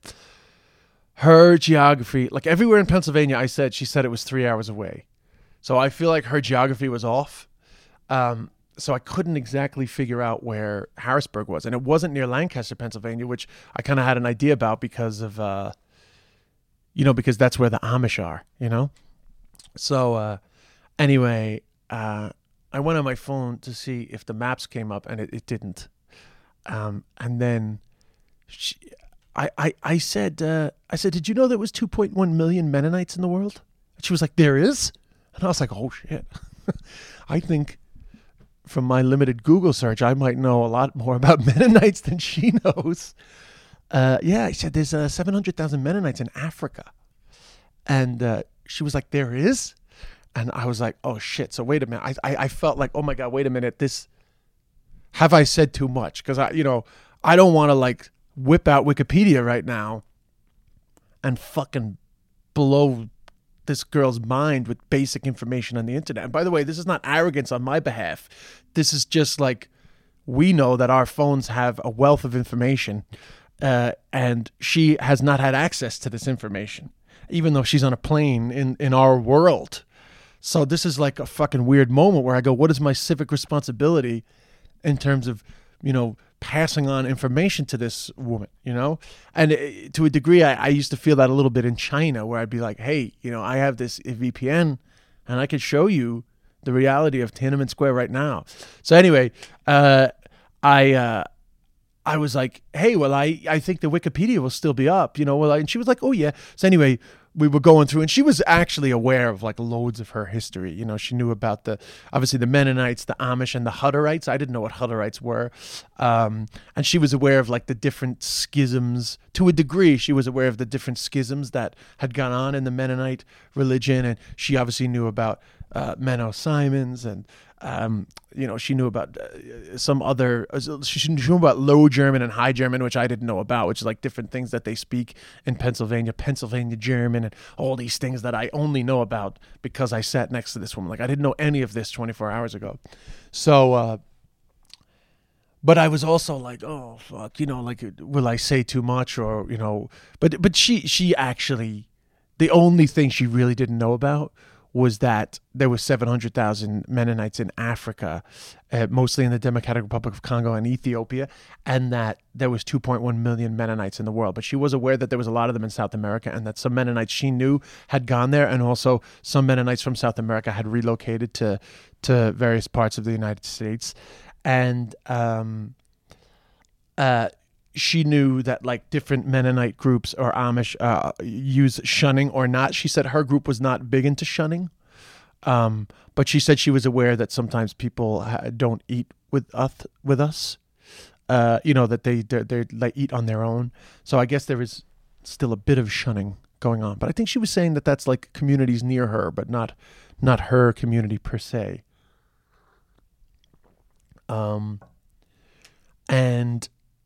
her geography, like everywhere in Pennsylvania I said, she said it was three hours away. So I feel like her geography was off. Um, so I couldn't exactly figure out where Harrisburg was. And it wasn't near Lancaster, Pennsylvania, which I kind of had an idea about because of... Uh, You know, because that's where the Amish are, you know? So, uh, anyway, uh, I went on my phone to see if the maps came up, and it, it didn't. Um, and then she, I, I, I said, uh, I said, did you know there was two point one million Mennonites in the world? And she was like, there is? And I was like, oh, shit. I think from my limited Google search, I might know a lot more about Mennonites than she knows. Uh, yeah, I said there's uh, seven hundred thousand Mennonites in Africa. And uh, she was like, there is? And I was like, oh, shit. So wait a minute. I, I, I felt like, oh, my God, wait a minute. This, have I said too much? Because, I, you know, I don't want to, like, whip out Wikipedia right now and fucking blow this girl's mind with basic information on the internet. And by the way, this is not arrogance on my behalf. This is just like, we know that our phones have a wealth of information. Uh, and she has not had access to this information, even though she's on a plane in, in our world. So this is like a fucking weird moment where I go, what is my civic responsibility in terms of, you know, passing on information to this woman, you know? And it, to a degree, I, I used to feel that a little bit in China, where I'd be like, hey, you know, I have this V P N and I could show you the reality of Tiananmen Square right now. So anyway, uh, I... Uh, I was like, hey, well, I, I think the Wikipedia will still be up, you know. Well, I, and she was like, oh, yeah. So anyway, we were going through, and she was actually aware of like loads of her history. You know, she knew about the, obviously the Mennonites, the Amish, and the Hutterites. I didn't know what Hutterites were. Um, and she was aware of like the different schisms. To a degree, she was aware of the different schisms that had gone on in the Mennonite religion. And she obviously knew about uh, Menno Simons, and um, you know, she knew about uh, some other, she knew about Low German and High German, which I didn't know about, which is like different things that they speak in Pennsylvania, Pennsylvania German, and all these things that I only know about because I sat next to this woman. Like, I didn't know any of this twenty-four hours ago. So, uh, but I was also like, oh, fuck, you know, like, will I say too much, or, you know, but, but she, she actually, the only thing she really didn't know about was that there were seven hundred thousand Mennonites in Africa, uh, mostly in the Democratic Republic of Congo and Ethiopia, and that there was two point one million Mennonites in the world. But she was aware that there was a lot of them in South America, and that some Mennonites she knew had gone there, and also some Mennonites from South America had relocated to to various parts of the United States. And um, uh, she knew that like different Mennonite groups or Amish uh, use shunning or not. She said her group was not big into shunning, um, but she said she was aware that sometimes people ha- don't eat with us. With us, uh, you know, that they they they like eat on their own. So I guess there is still a bit of shunning going on. But I think she was saying that that's like communities near her, but not not her community per se. Um, and.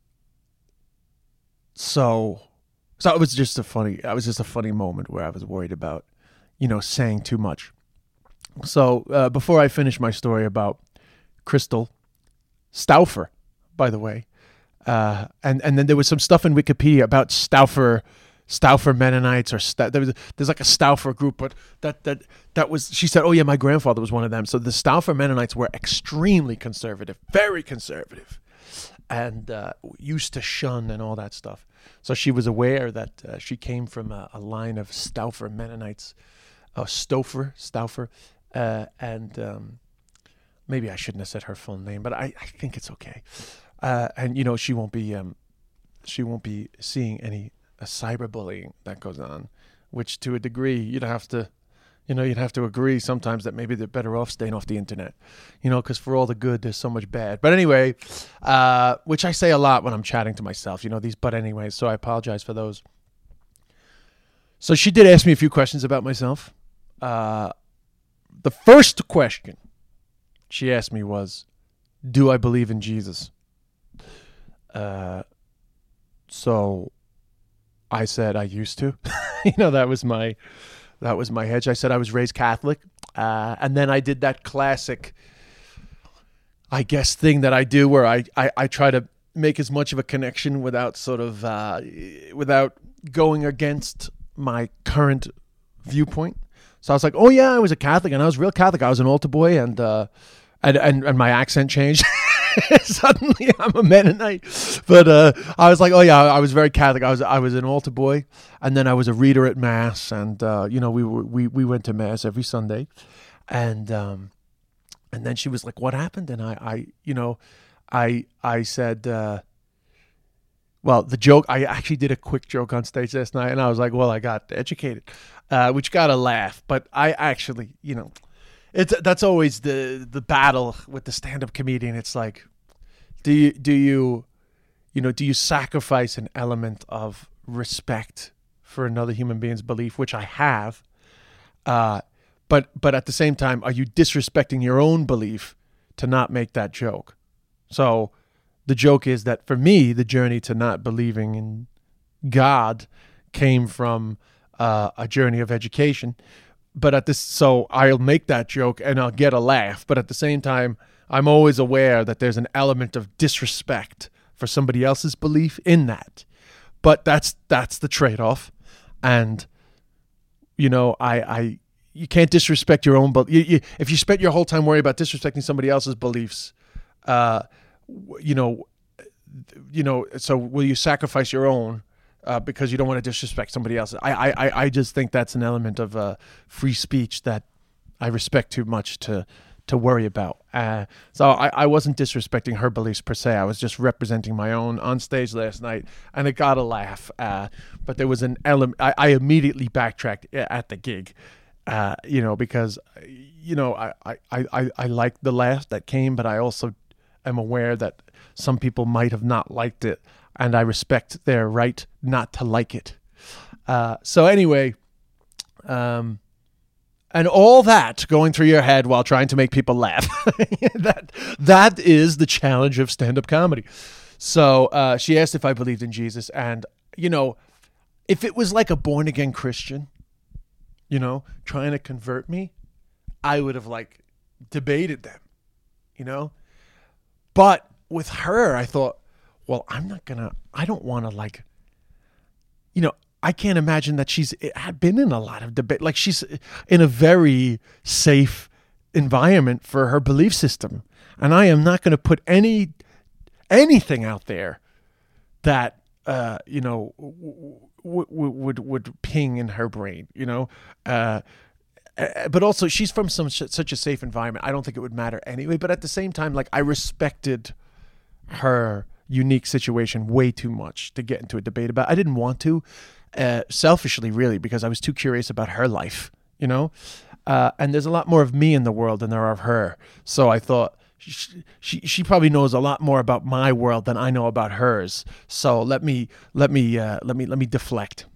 So, so it was just a funny, it was just a funny moment where I was worried about, you know, saying too much. So, uh, before I finish my story about Crystal Stauffer, by the way, uh, and, and then there was some stuff in Wikipedia about Stauffer, Stauffer Mennonites, or Sta- there was, there's like a Stauffer group, but that, that, that was, she said, oh yeah, my grandfather was one of them. So the Stauffer Mennonites were extremely conservative, very conservative, and uh, used to shun and all that stuff. So she was aware that uh, she came from a, a line of Stauffer Mennonites, uh, Stauffer, Stauffer, uh, and um, maybe I shouldn't have said her full name, but I, I think it's okay. Uh, and you know, she won't be um, she won't be seeing any uh, cyberbullying that goes on, which to a degree you'd have to. You know, you'd have to agree sometimes that maybe they're better off staying off the internet, you know, because for all the good, there's so much bad. But anyway, uh, which I say a lot when I'm chatting to myself, you know, these but anyways, so I apologize for those. So she did ask me a few questions about myself. Uh, the first question she asked me was, do I believe in Jesus? Uh, so I said I used to. You know, that was my... That was my hedge. I said I was raised Catholic. Uh, and then I did that classic, I guess, thing that I do where I, I, I try to make as much of a connection without sort of, uh, without going against my current viewpoint. So I was like, oh yeah, I was a Catholic, and I was real Catholic. I was an altar boy, and, uh, and, and, and my accent changed. Suddenly I'm a Mennonite. But uh, I was like, oh yeah, I was very Catholic. I was I was an altar boy, and then I was a reader at Mass, and uh, you know, we were, we we went to Mass every Sunday, and um, and then she was like, what happened? And I, I you know, I I said, uh, well, the joke, I actually did a quick joke on stage last night, and I was like, well, I got educated, uh, which got a laugh, but I actually, you know. It's that's always the the battle with the stand-up comedian. It's like, do you do you, you know, do you sacrifice an element of respect for another human being's belief, which I have, uh, but but at the same time, are you disrespecting your own belief to not make that joke? So, the joke is that for me, the journey to not believing in God came from uh, a journey of education. But at this, so I'll make that joke and I'll get a laugh. But at the same time, I'm always aware that there's an element of disrespect for somebody else's belief in that. But that's that's the trade-off. And, you know, I, I you can't disrespect your own, but you, you, if you spent your whole time worrying about disrespecting somebody else's beliefs, uh, you know, you know, so will you sacrifice your own? Uh, because you don't want to disrespect somebody else. I, I, I just think that's an element of uh, free speech that I respect too much to to worry about. Uh, so I, I wasn't disrespecting her beliefs per se. I was just representing my own on stage last night, and it got a laugh. Uh, but there was an element. I, I immediately backtracked at the gig, uh, you know, because you know I, I, I, I liked the laugh that came, but I also am aware that some people might have not liked it, and I respect their right not to like it. Uh, so anyway, um. And all that going through your head while trying to make people laugh. that that is the challenge of stand-up comedy. So uh, she asked if I believed in Jesus. And, you know, if it was like a born-again Christian, you know, trying to convert me, I would have, like, debated them, you know. But with her, I thought, well, I'm not going to, I don't want to, like, you know, I can't imagine that she's had been in a lot of debate. Like she's in a very safe environment for her belief system. And I am not going to put any anything out there that, uh, you know, w- w- would would ping in her brain, you know. Uh, but also she's from some such a safe environment. I don't think it would matter anyway. But at the same time, like I respected her unique situation way too much to get into a debate about. I didn't want to. Uh, selfishly, really, because I was too curious about her life, you know? Uh, and there's a lot more of me in the world than there are of her. So I thought she, she she probably knows a lot more about my world than I know about hers. So let me let me uh, let me let me deflect.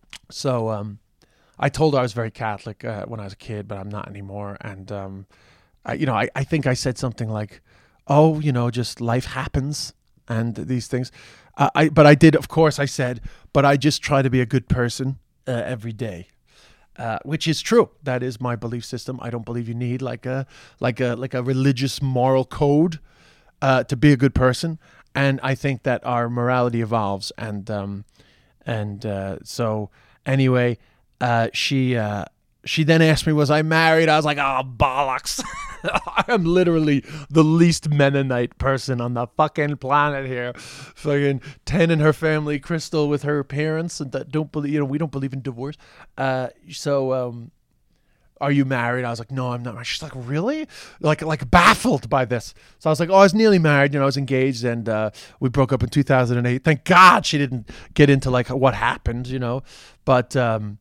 So um, I told her I was very Catholic uh, when I was a kid, but I'm not anymore. And um, I, you know, I, I think I said something like, "Oh, you know, just life happens and these things." Uh, I, but I did, of course, I said, but I just try to be a good person uh, every day, uh, which is true. That is my belief system. I don't believe you need like a like a like a religious moral code uh, to be a good person, and I think that our morality evolves. And um, and uh, so anyway, uh, she uh, she then asked me, "Was I married?" I was like, "Oh bollocks." I'm literally the least Mennonite person on the fucking planet here. Fucking Ten in her family, Crystal with her parents, and that don't believe, you know, we don't believe in divorce. Uh, so, um, are you married? I was like, no, I'm not. She's like, really? Like, like baffled by this. So I was like, oh, I was nearly married. You know, I was engaged, and uh, we broke up in two thousand eight. Thank God she didn't get into like what happened, you know. But um,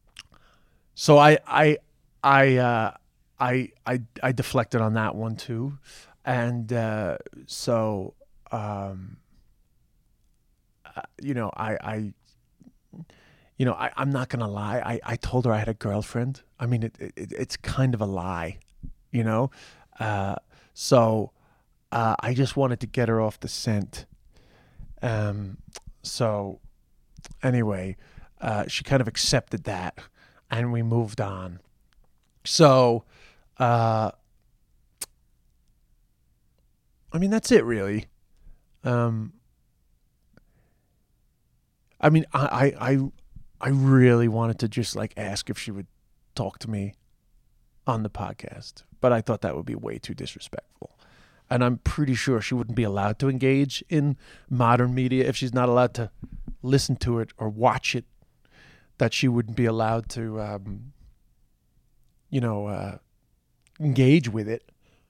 so I, I, I. Uh, I, I I deflected on that one too, and uh, so um, uh, you know I, I you know I, I'm not gonna lie. I, I told her I had a girlfriend. I mean it, it it's kind of a lie, you know. Uh, so uh, I just wanted to get her off the scent. Um, so anyway, uh, she kind of accepted that, and we moved on. So. Uh, I mean, that's it, really. Um, I mean, I, I, I, I really wanted to just like ask if she would talk to me on the podcast, but I thought that would be way too disrespectful. And I'm pretty sure she wouldn't be allowed to engage in modern media if she's not allowed to listen to it or watch it, that she wouldn't be allowed to, um, you know, uh, engage with it.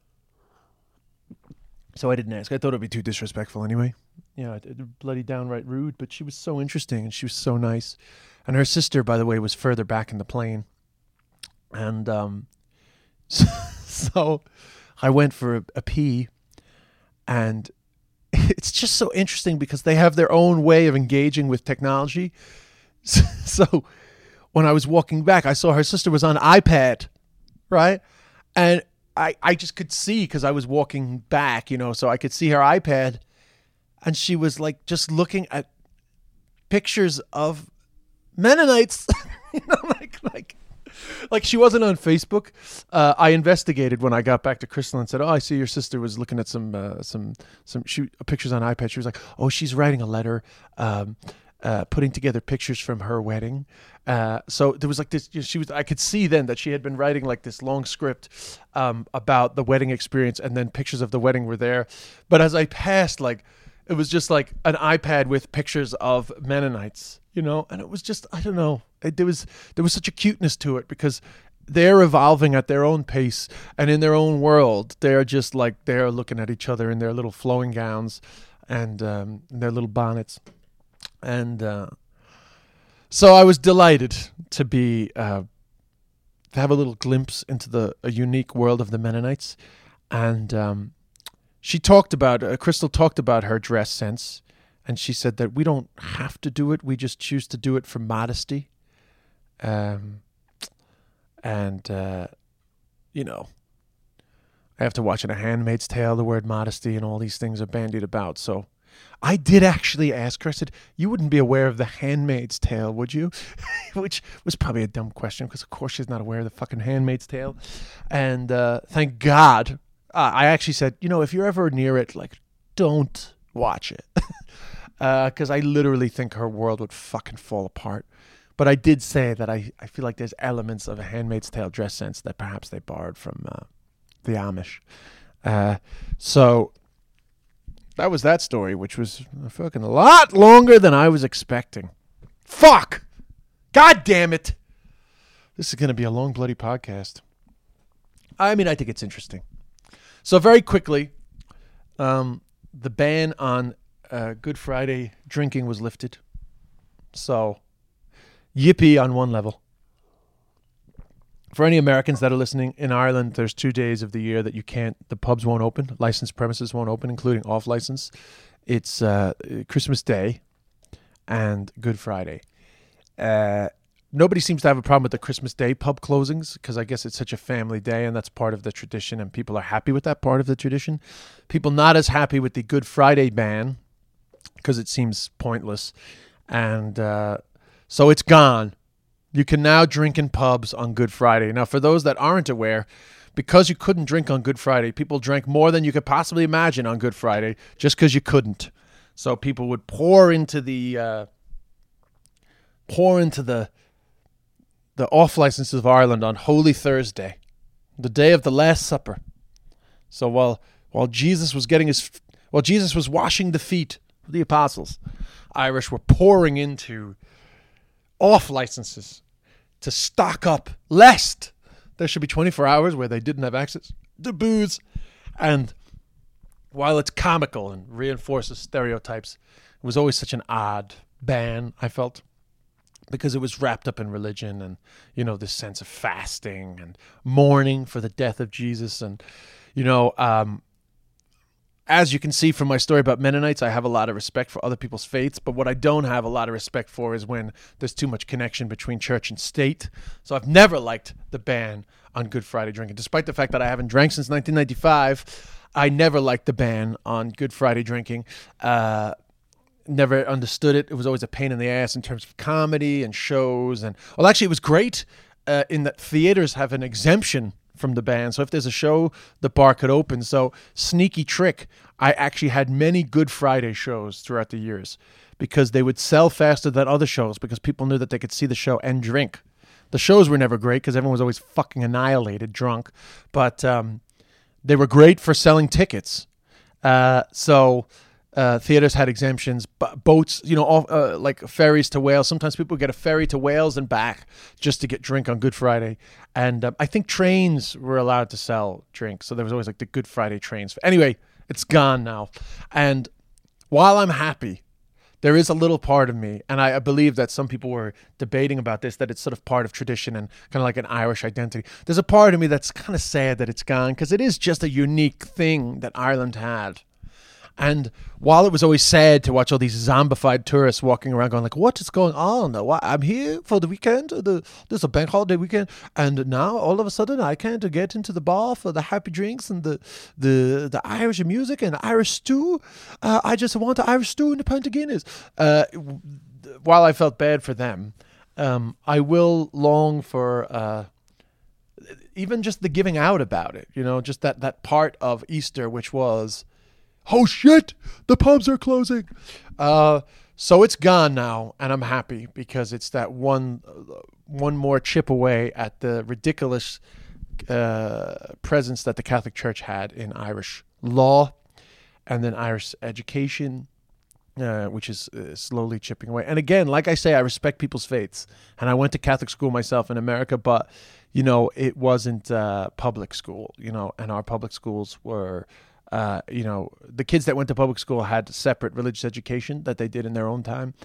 So I didn't ask. I thought it'd be too disrespectful anyway. Yeah, you know, bloody downright rude, but she was so interesting and she was so nice. And her sister, by the way, was further back in the plane. And um, so, so I went for a, a pee, and it's just so interesting because they have their own way of engaging with technology. So when I was walking back, I saw her sister was on iPad, right? And I, I just could see, because I was walking back, you know, so I could see her iPad, and she was like just looking at pictures of Mennonites, you know, like like like she wasn't on Facebook. Uh, I investigated when I got back to Crystal and said, "Oh, I see your sister was looking at some uh, some some shoot, pictures on iPad." She was like, "Oh, she's writing a letter." Um, Uh, putting together pictures from her wedding. Uh, so there was like this, you know, she was, I could see then that she had been writing like this long script um, about the wedding experience, and then pictures of the wedding were there. But as I passed, like, it was just like an iPad with pictures of Mennonites, you know, and it was just, I don't know, it, there was, there was such a cuteness to it, because they're evolving at their own pace and in their own world. They're just like, they're looking at each other in their little flowing gowns and um, their little bonnets. And uh, so I was delighted to be, uh, to have a little glimpse into the a unique world of the Mennonites. And um, she talked about, uh, Crystal talked about her dress sense. And she said that we don't have to do it. We just choose to do it for modesty. Um, and, uh, you know, I have to watch in A Handmaid's Tale, the word modesty and all these things are bandied about. So I did actually ask her, I said, you wouldn't be aware of The Handmaid's Tale, would you? Which was probably a dumb question because, of course, she's not aware of the fucking Handmaid's Tale. And uh, thank God, uh, I actually said, you know, if you're ever near it, like, don't watch it. Because uh, I literally think her world would fucking fall apart. But I did say that I, I feel like there's elements of A Handmaid's Tale dress sense that perhaps they borrowed from uh, the Amish. Uh, so that was that story, which was a fucking lot longer than I was expecting. Fuck! God damn it! This is going to be a long bloody podcast. I mean, I think it's interesting. So very quickly, um, the ban on Uh, Good Friday drinking was lifted. So, yippee on one level. For any Americans that are listening, in Ireland, there's two days of the year that you can't, the pubs won't open, licensed premises won't open, including off-license. It's uh, Christmas Day and Good Friday. Uh, nobody seems to have a problem with the Christmas Day pub closings because I guess it's such a family day and that's part of the tradition and people are happy with that part of the tradition. People not as happy with the Good Friday ban because it seems pointless. And uh, so it's gone. You can now drink in pubs on Good Friday. Now, for those that aren't aware, because you couldn't drink on Good Friday, people drank more than you could possibly imagine on Good Friday just because you couldn't. So people would pour into the uh, pour into the the off licenses of Ireland on Holy Thursday, the day of the Last Supper. So while while Jesus was getting his while Jesus was washing the feet of the apostles, Irish were pouring into off licenses to stock up, lest there should be twenty-four hours where they didn't have access to booze. And while it's comical and reinforces stereotypes, it was always such an odd ban, I felt, because it was wrapped up in religion and, you know, this sense of fasting and mourning for the death of Jesus. And, you know, um, as you can see from my story about Mennonites, I have a lot of respect for other people's faiths, but what I don't have a lot of respect for is when there's too much connection between church and state. So I've never liked the ban on Good Friday drinking. Despite the fact that I haven't drank since nineteen ninety-five, I never liked the ban on Good Friday drinking. Uh, never understood it. It was always a pain in the ass in terms of comedy and shows. And well, actually, it was great uh, in that theaters have an exemption from the ban. So if there's a show, the bar could open. So sneaky trick. I actually had many Good Friday shows throughout the years because they would sell faster than other shows because people knew that they could see the show and drink. The shows were never great because everyone was always fucking annihilated drunk, but um, they were great for selling tickets. Uh, so uh, theaters had exemptions, but boats, you know, off, uh, like ferries to Wales. Sometimes people get a ferry to Wales and back just to get drink on Good Friday. And um, I think trains were allowed to sell drinks. So there was always like the Good Friday trains. Anyway, it's gone now. And while I'm happy, there is a little part of me, and I, I believe that some people were debating about this, that it's sort of part of tradition and kind of like an Irish identity. There's a part of me that's kind of sad that it's gone because it is just a unique thing that Ireland had. And while it was always sad to watch all these zombified tourists walking around going like, what is going on? I'm here for the weekend. The, there's a bank holiday weekend. And now all of a sudden I can't get into the bar for the happy drinks and the the, the Irish music and Irish stew. Uh, I just want the Irish stew and the pint of Guinness. Uh, while I felt bad for them, um, I will long for uh, even just the giving out about it. You know, just that, that part of Easter, which was, oh shit, the pubs are closing. Uh, so it's gone now, and I'm happy because it's that one uh, one more chip away at the ridiculous uh, presence that the Catholic Church had in Irish law and then Irish education uh, which is uh, slowly chipping away. And again, like I say, I respect people's faiths, and I went to Catholic school myself in America, but you know, it wasn't uh, public school, you know, and our public schools were, uh, you know, the kids that went to public school had separate religious education that they did in their own time.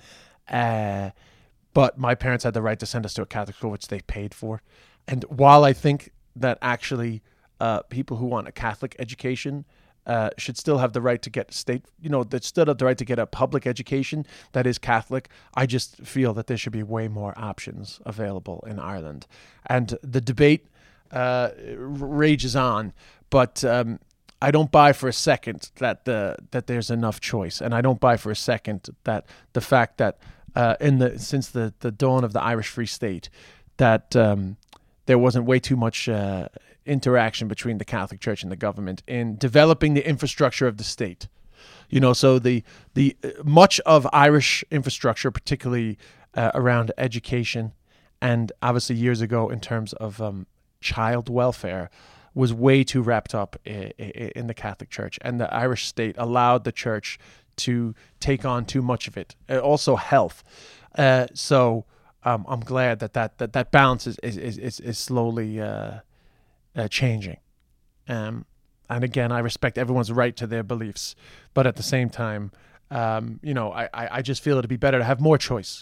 Uh, but my parents had the right to send us to a Catholic school, which they paid for. And while I think that actually uh, people who want a Catholic education uh, should still have the right to get state, you know, that still have the right to get a public education that is Catholic, I just feel that there should be way more options available in Ireland. And the debate uh, rages on, but um, I don't buy for a second that the that there's enough choice, and I don't buy for a second that the fact that uh, in the since the, the dawn of the Irish Free State, that um, there wasn't way too much uh, interaction between the Catholic Church and the government in developing the infrastructure of the state. You know, so the the much of Irish infrastructure, particularly uh, around education, and obviously years ago in terms of um, child welfare, was way too wrapped up in, in the Catholic Church, and the Irish state allowed the church to take on too much of it. Uh, also, health. Uh, so um, I'm glad that that that, that balance is is is, is slowly uh, uh, changing. Um, and again, I respect everyone's right to their beliefs, but at the same time, um, you know, I, I I just feel it'd be better to have more choice.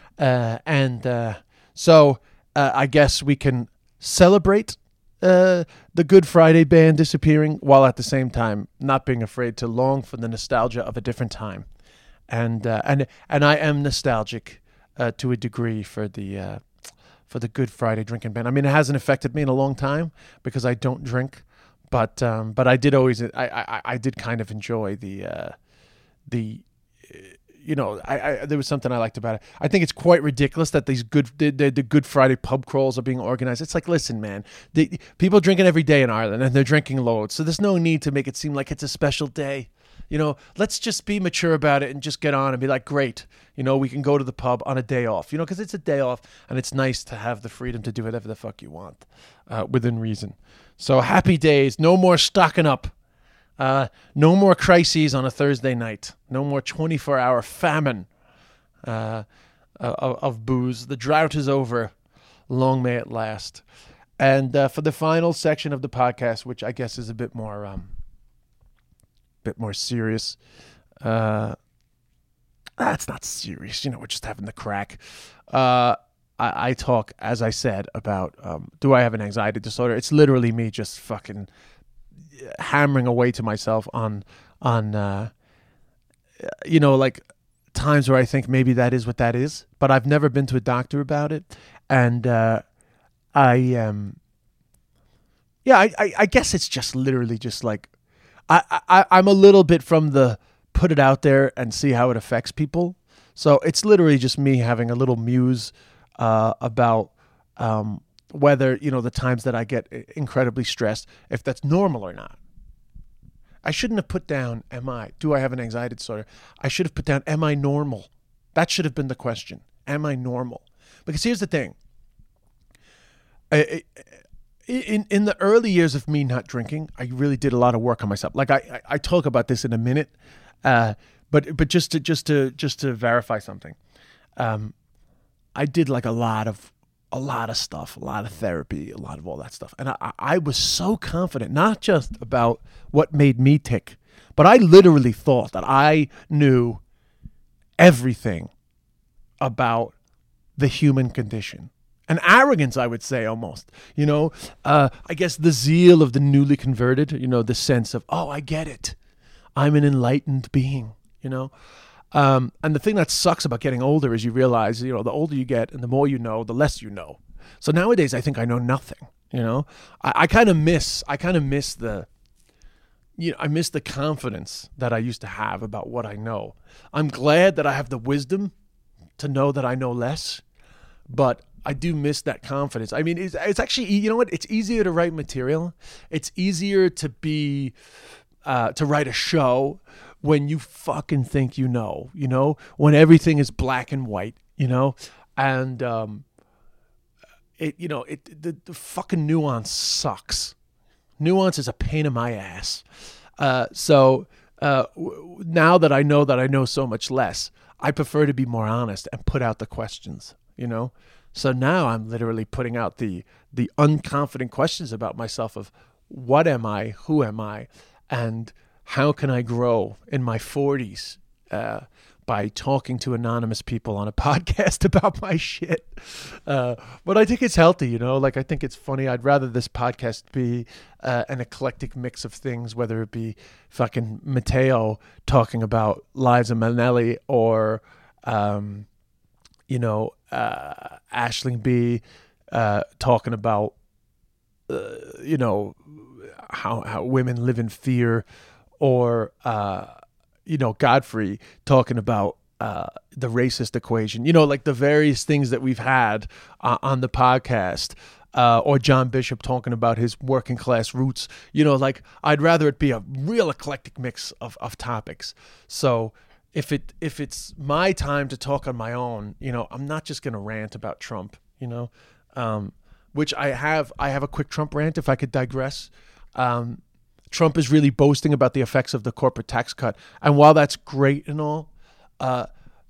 Uh, and uh, so uh, I guess we can celebrate Uh, the Good Friday ban disappearing, while at the same time not being afraid to long for the nostalgia of a different time, and uh, and and I am nostalgic uh, to a degree for the uh, for the Good Friday drinking ban. I mean, it hasn't affected me in a long time because I don't drink, but um, but I did always I, I I did kind of enjoy the uh, the. You know, I, I there was something I liked about it. I think it's quite ridiculous that these good the, the, the Good Friday pub crawls are being organized. It's like, listen, man, the, people are drinking every day in Ireland, and they're drinking loads. So there's no need to make it seem like it's a special day. You know, let's just be mature about it and just get on and be like, great, you know, we can go to the pub on a day off. You know, because it's a day off, and it's nice to have the freedom to do whatever the fuck you want uh, within reason. So happy days. No more stocking up. Uh, no more crises on a Thursday night. No more twenty-four hour famine uh, of, of booze. The drought is over. Long may it last. And uh, for the final section of the podcast, which I guess is a bit more, um, bit more serious. Uh, that's not serious. You know, we're just having the crack. Uh, I, I talk, as I said, about um, do I have an anxiety disorder? It's literally me just fucking hammering away to myself on on uh you know, like times where I think maybe that is what that is, but I've never been to a doctor about it. And uh I um yeah I, I I guess it's just literally just like I, I I'm a little bit from the put it out there and see how it affects people. So it's literally just me having a little muse uh about um whether, you know, the times that I get incredibly stressed, if that's normal or not. I shouldn't have put down, am I, do I have an anxiety disorder? I should have put down, am I normal? That should have been the question. Am I normal? Because here's the thing. I, in in the early years of me not drinking, I really did a lot of work on myself. Like I, I, I talk about this in a minute, uh, but but just to just to just to verify something, um, I did like a lot of a lot of stuff, a lot of therapy, a lot of all that stuff. And I, I was so confident, not just about what made me tick, but I literally thought that I knew everything about the human condition. An arrogance, I would say, almost, you know, uh, I guess the zeal of the newly converted, you know, the sense of, oh, I get it. I'm an enlightened being, you know. Um, and the thing that sucks about getting older is you realize, you know, the older you get and the more you know, the less you know. So nowadays, I think I know nothing, you know. I, I kind of miss, I kind of miss the, you know, I miss the confidence that I used to have about what I know. I'm glad that I have the wisdom to know that I know less, but I do miss that confidence. I mean, it's, it's actually, you know what? It's easier to write material. It's easier to be, uh, to write a show when you fucking think you know, you know, when everything is black and white, you know, and um, it, you know, it the, the fucking nuance sucks. Nuance is a pain in my ass. Uh, so uh, w- now that I know that I know so much less, I prefer to be more honest and put out the questions, you know? So now I'm literally putting out the the unconfident questions about myself of what am I, who am I, and how can I grow in my forties uh, by talking to anonymous people on a podcast about my shit. Uh, but I think it's healthy, you know, like I think it's funny. I'd rather this podcast be uh, an eclectic mix of things, whether it be fucking Matteo talking about Liza Minnelli or, um, you know, uh, Aisling B uh, talking about, uh, you know, how, how women live in fear, or, uh, you know, Godfrey talking about uh, the racist equation, you know, like the various things that we've had uh, on the podcast, uh, or John Bishop talking about his working class roots, you know, like I'd rather it be a real eclectic mix of, of topics. So if it if it's my time to talk on my own, you know, I'm not just going to rant about Trump, you know, um, which I have. I have a quick Trump rant if I could digress. Um, Trump is really boasting about the effects of the corporate tax cut. And while that's great and all, uh,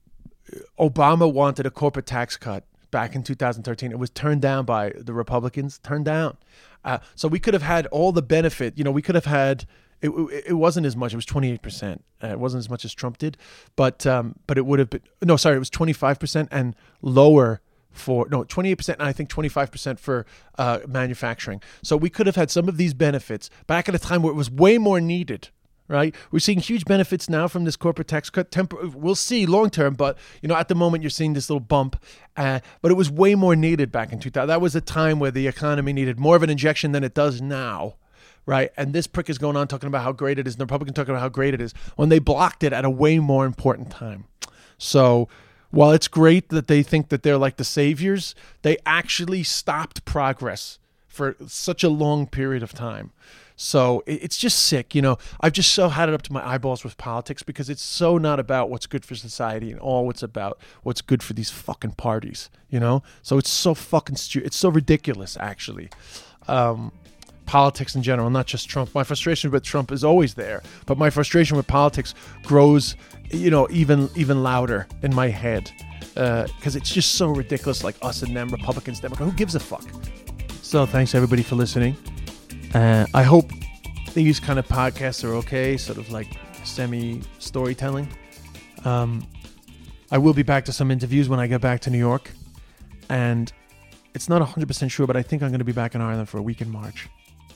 Obama wanted a corporate tax cut back in two thousand thirteen. It was turned down by the Republicans, turned down. Uh, so we could have had all the benefit. You know, we could have had, it, it wasn't as much. It was twenty-eight percent. Uh, it wasn't as much as Trump did. But um, but it would have been, no, sorry, it was twenty-five percent and lower for, no, twenty-eight percent and I think twenty-five percent for uh, manufacturing. So we could have had some of these benefits back at a time where it was way more needed, right? We're seeing huge benefits now from this corporate tax cut. Tempor- we'll see long term, but you know, at the moment you're seeing this little bump. Uh, but it was way more needed back in two thousand. That was a time where the economy needed more of an injection than it does now, right? And this prick is going on talking about how great it is, and the Republican talking about how great it is, when they blocked it at a way more important time. So while it's great that they think that they're like the saviors, they actually stopped progress for such a long period of time. So it's just sick. You know, I've just so had it up to my eyeballs with politics because it's so not about what's good for society and all it's about what's good for these fucking parties, you know? So it's so fucking stupid. It's so ridiculous, actually. Um, politics in general, not just Trump. My frustration with Trump is always there, but my frustration with politics grows, you know, even even louder in my head because uh, it's just so ridiculous, like us and them, Republicans, Democrats. Who gives a fuck? So thanks everybody for listening. Uh, I hope these kind of podcasts are okay, sort of like semi-storytelling. Um, I will be back to some interviews when I get back to New York, and it's not one hundred percent sure, but I think I'm going to be back in Ireland for a week in March.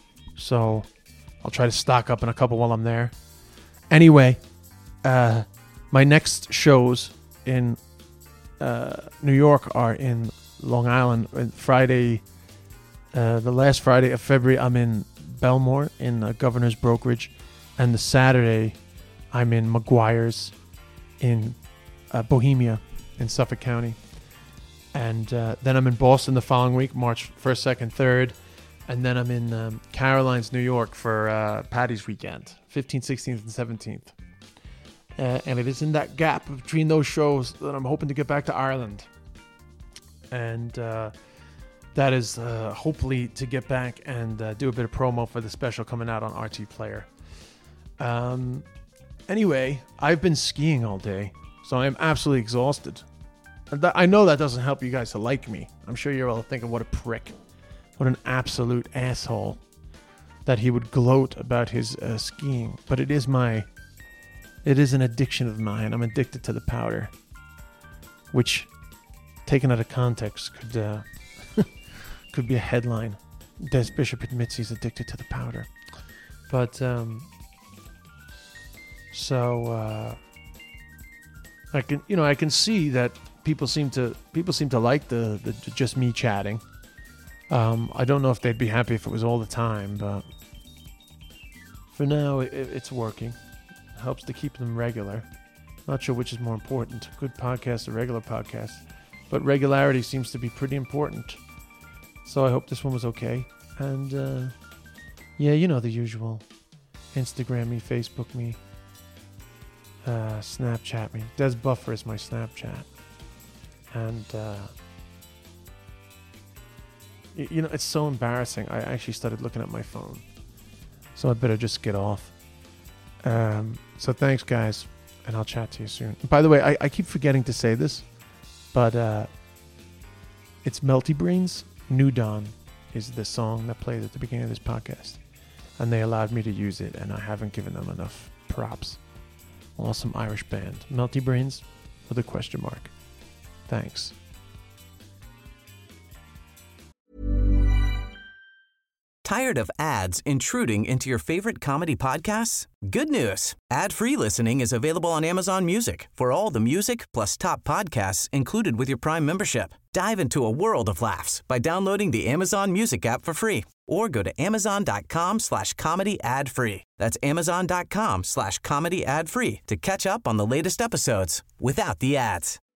So I'll try to stock up on a couple while I'm there. Anyway, uh, my next shows in uh, New York are in Long Island. Friday, uh, the last Friday of February, I'm in Belmore in uh, Governor's Brokerage. And the Saturday, I'm in McGuire's in uh, Bohemia in Suffolk County. And uh, then I'm in Boston the following week, March first, second, third. And then I'm in um, Carolines, New York for uh, Paddy's weekend, fifteenth, sixteenth, and seventeenth. Uh, and it is in that gap between those shows that I'm hoping to get back to Ireland. And uh, that is uh, hopefully to get back and uh, do a bit of promo for the special coming out on R T Player. Um, anyway, I've been skiing all day, so I'm absolutely exhausted. I know that doesn't help you guys to like me. I'm sure you're all thinking, what a prick. What an absolute asshole that he would gloat about his uh, skiing. But it is my, it is an addiction of mine. I'm addicted to the powder, which, taken out of context, could uh, could be a headline. Des Bishop admits he's addicted to the powder. But um, so uh, I can, you know, I can see that people seem to people seem to like the, the just me chatting. Um, I don't know if they'd be happy if it was all the time, but for now, it, it's working. It helps to keep them regular. Not sure which is more important, a good podcast or regular podcast, but regularity seems to be pretty important. So I hope this one was okay. And uh, yeah, you know the usual. Instagram me, Facebook me, uh, Snapchat me. Des Buffer is my Snapchat. And uh, you know, it's so embarrassing. I actually started looking at my phone, so I better just get off. Um, So thanks, guys, and I'll chat to you soon. By the way, I, I keep forgetting to say this, but uh, it's Melty Brains. New Dawn is the song that played at the beginning of this podcast, and they allowed me to use it, and I haven't given them enough props. Awesome Irish band. Melty Brains with a question mark. Thanks. Tired of ads intruding into your favorite comedy podcasts? Good news. Ad-free listening is available on Amazon Music for all the music plus top podcasts included with your Prime membership. Dive into a world of laughs by downloading the Amazon Music app for free or go to amazon.com slash comedy ad free. That's amazon.com slash comedy ad free to catch up on the latest episodes without the ads.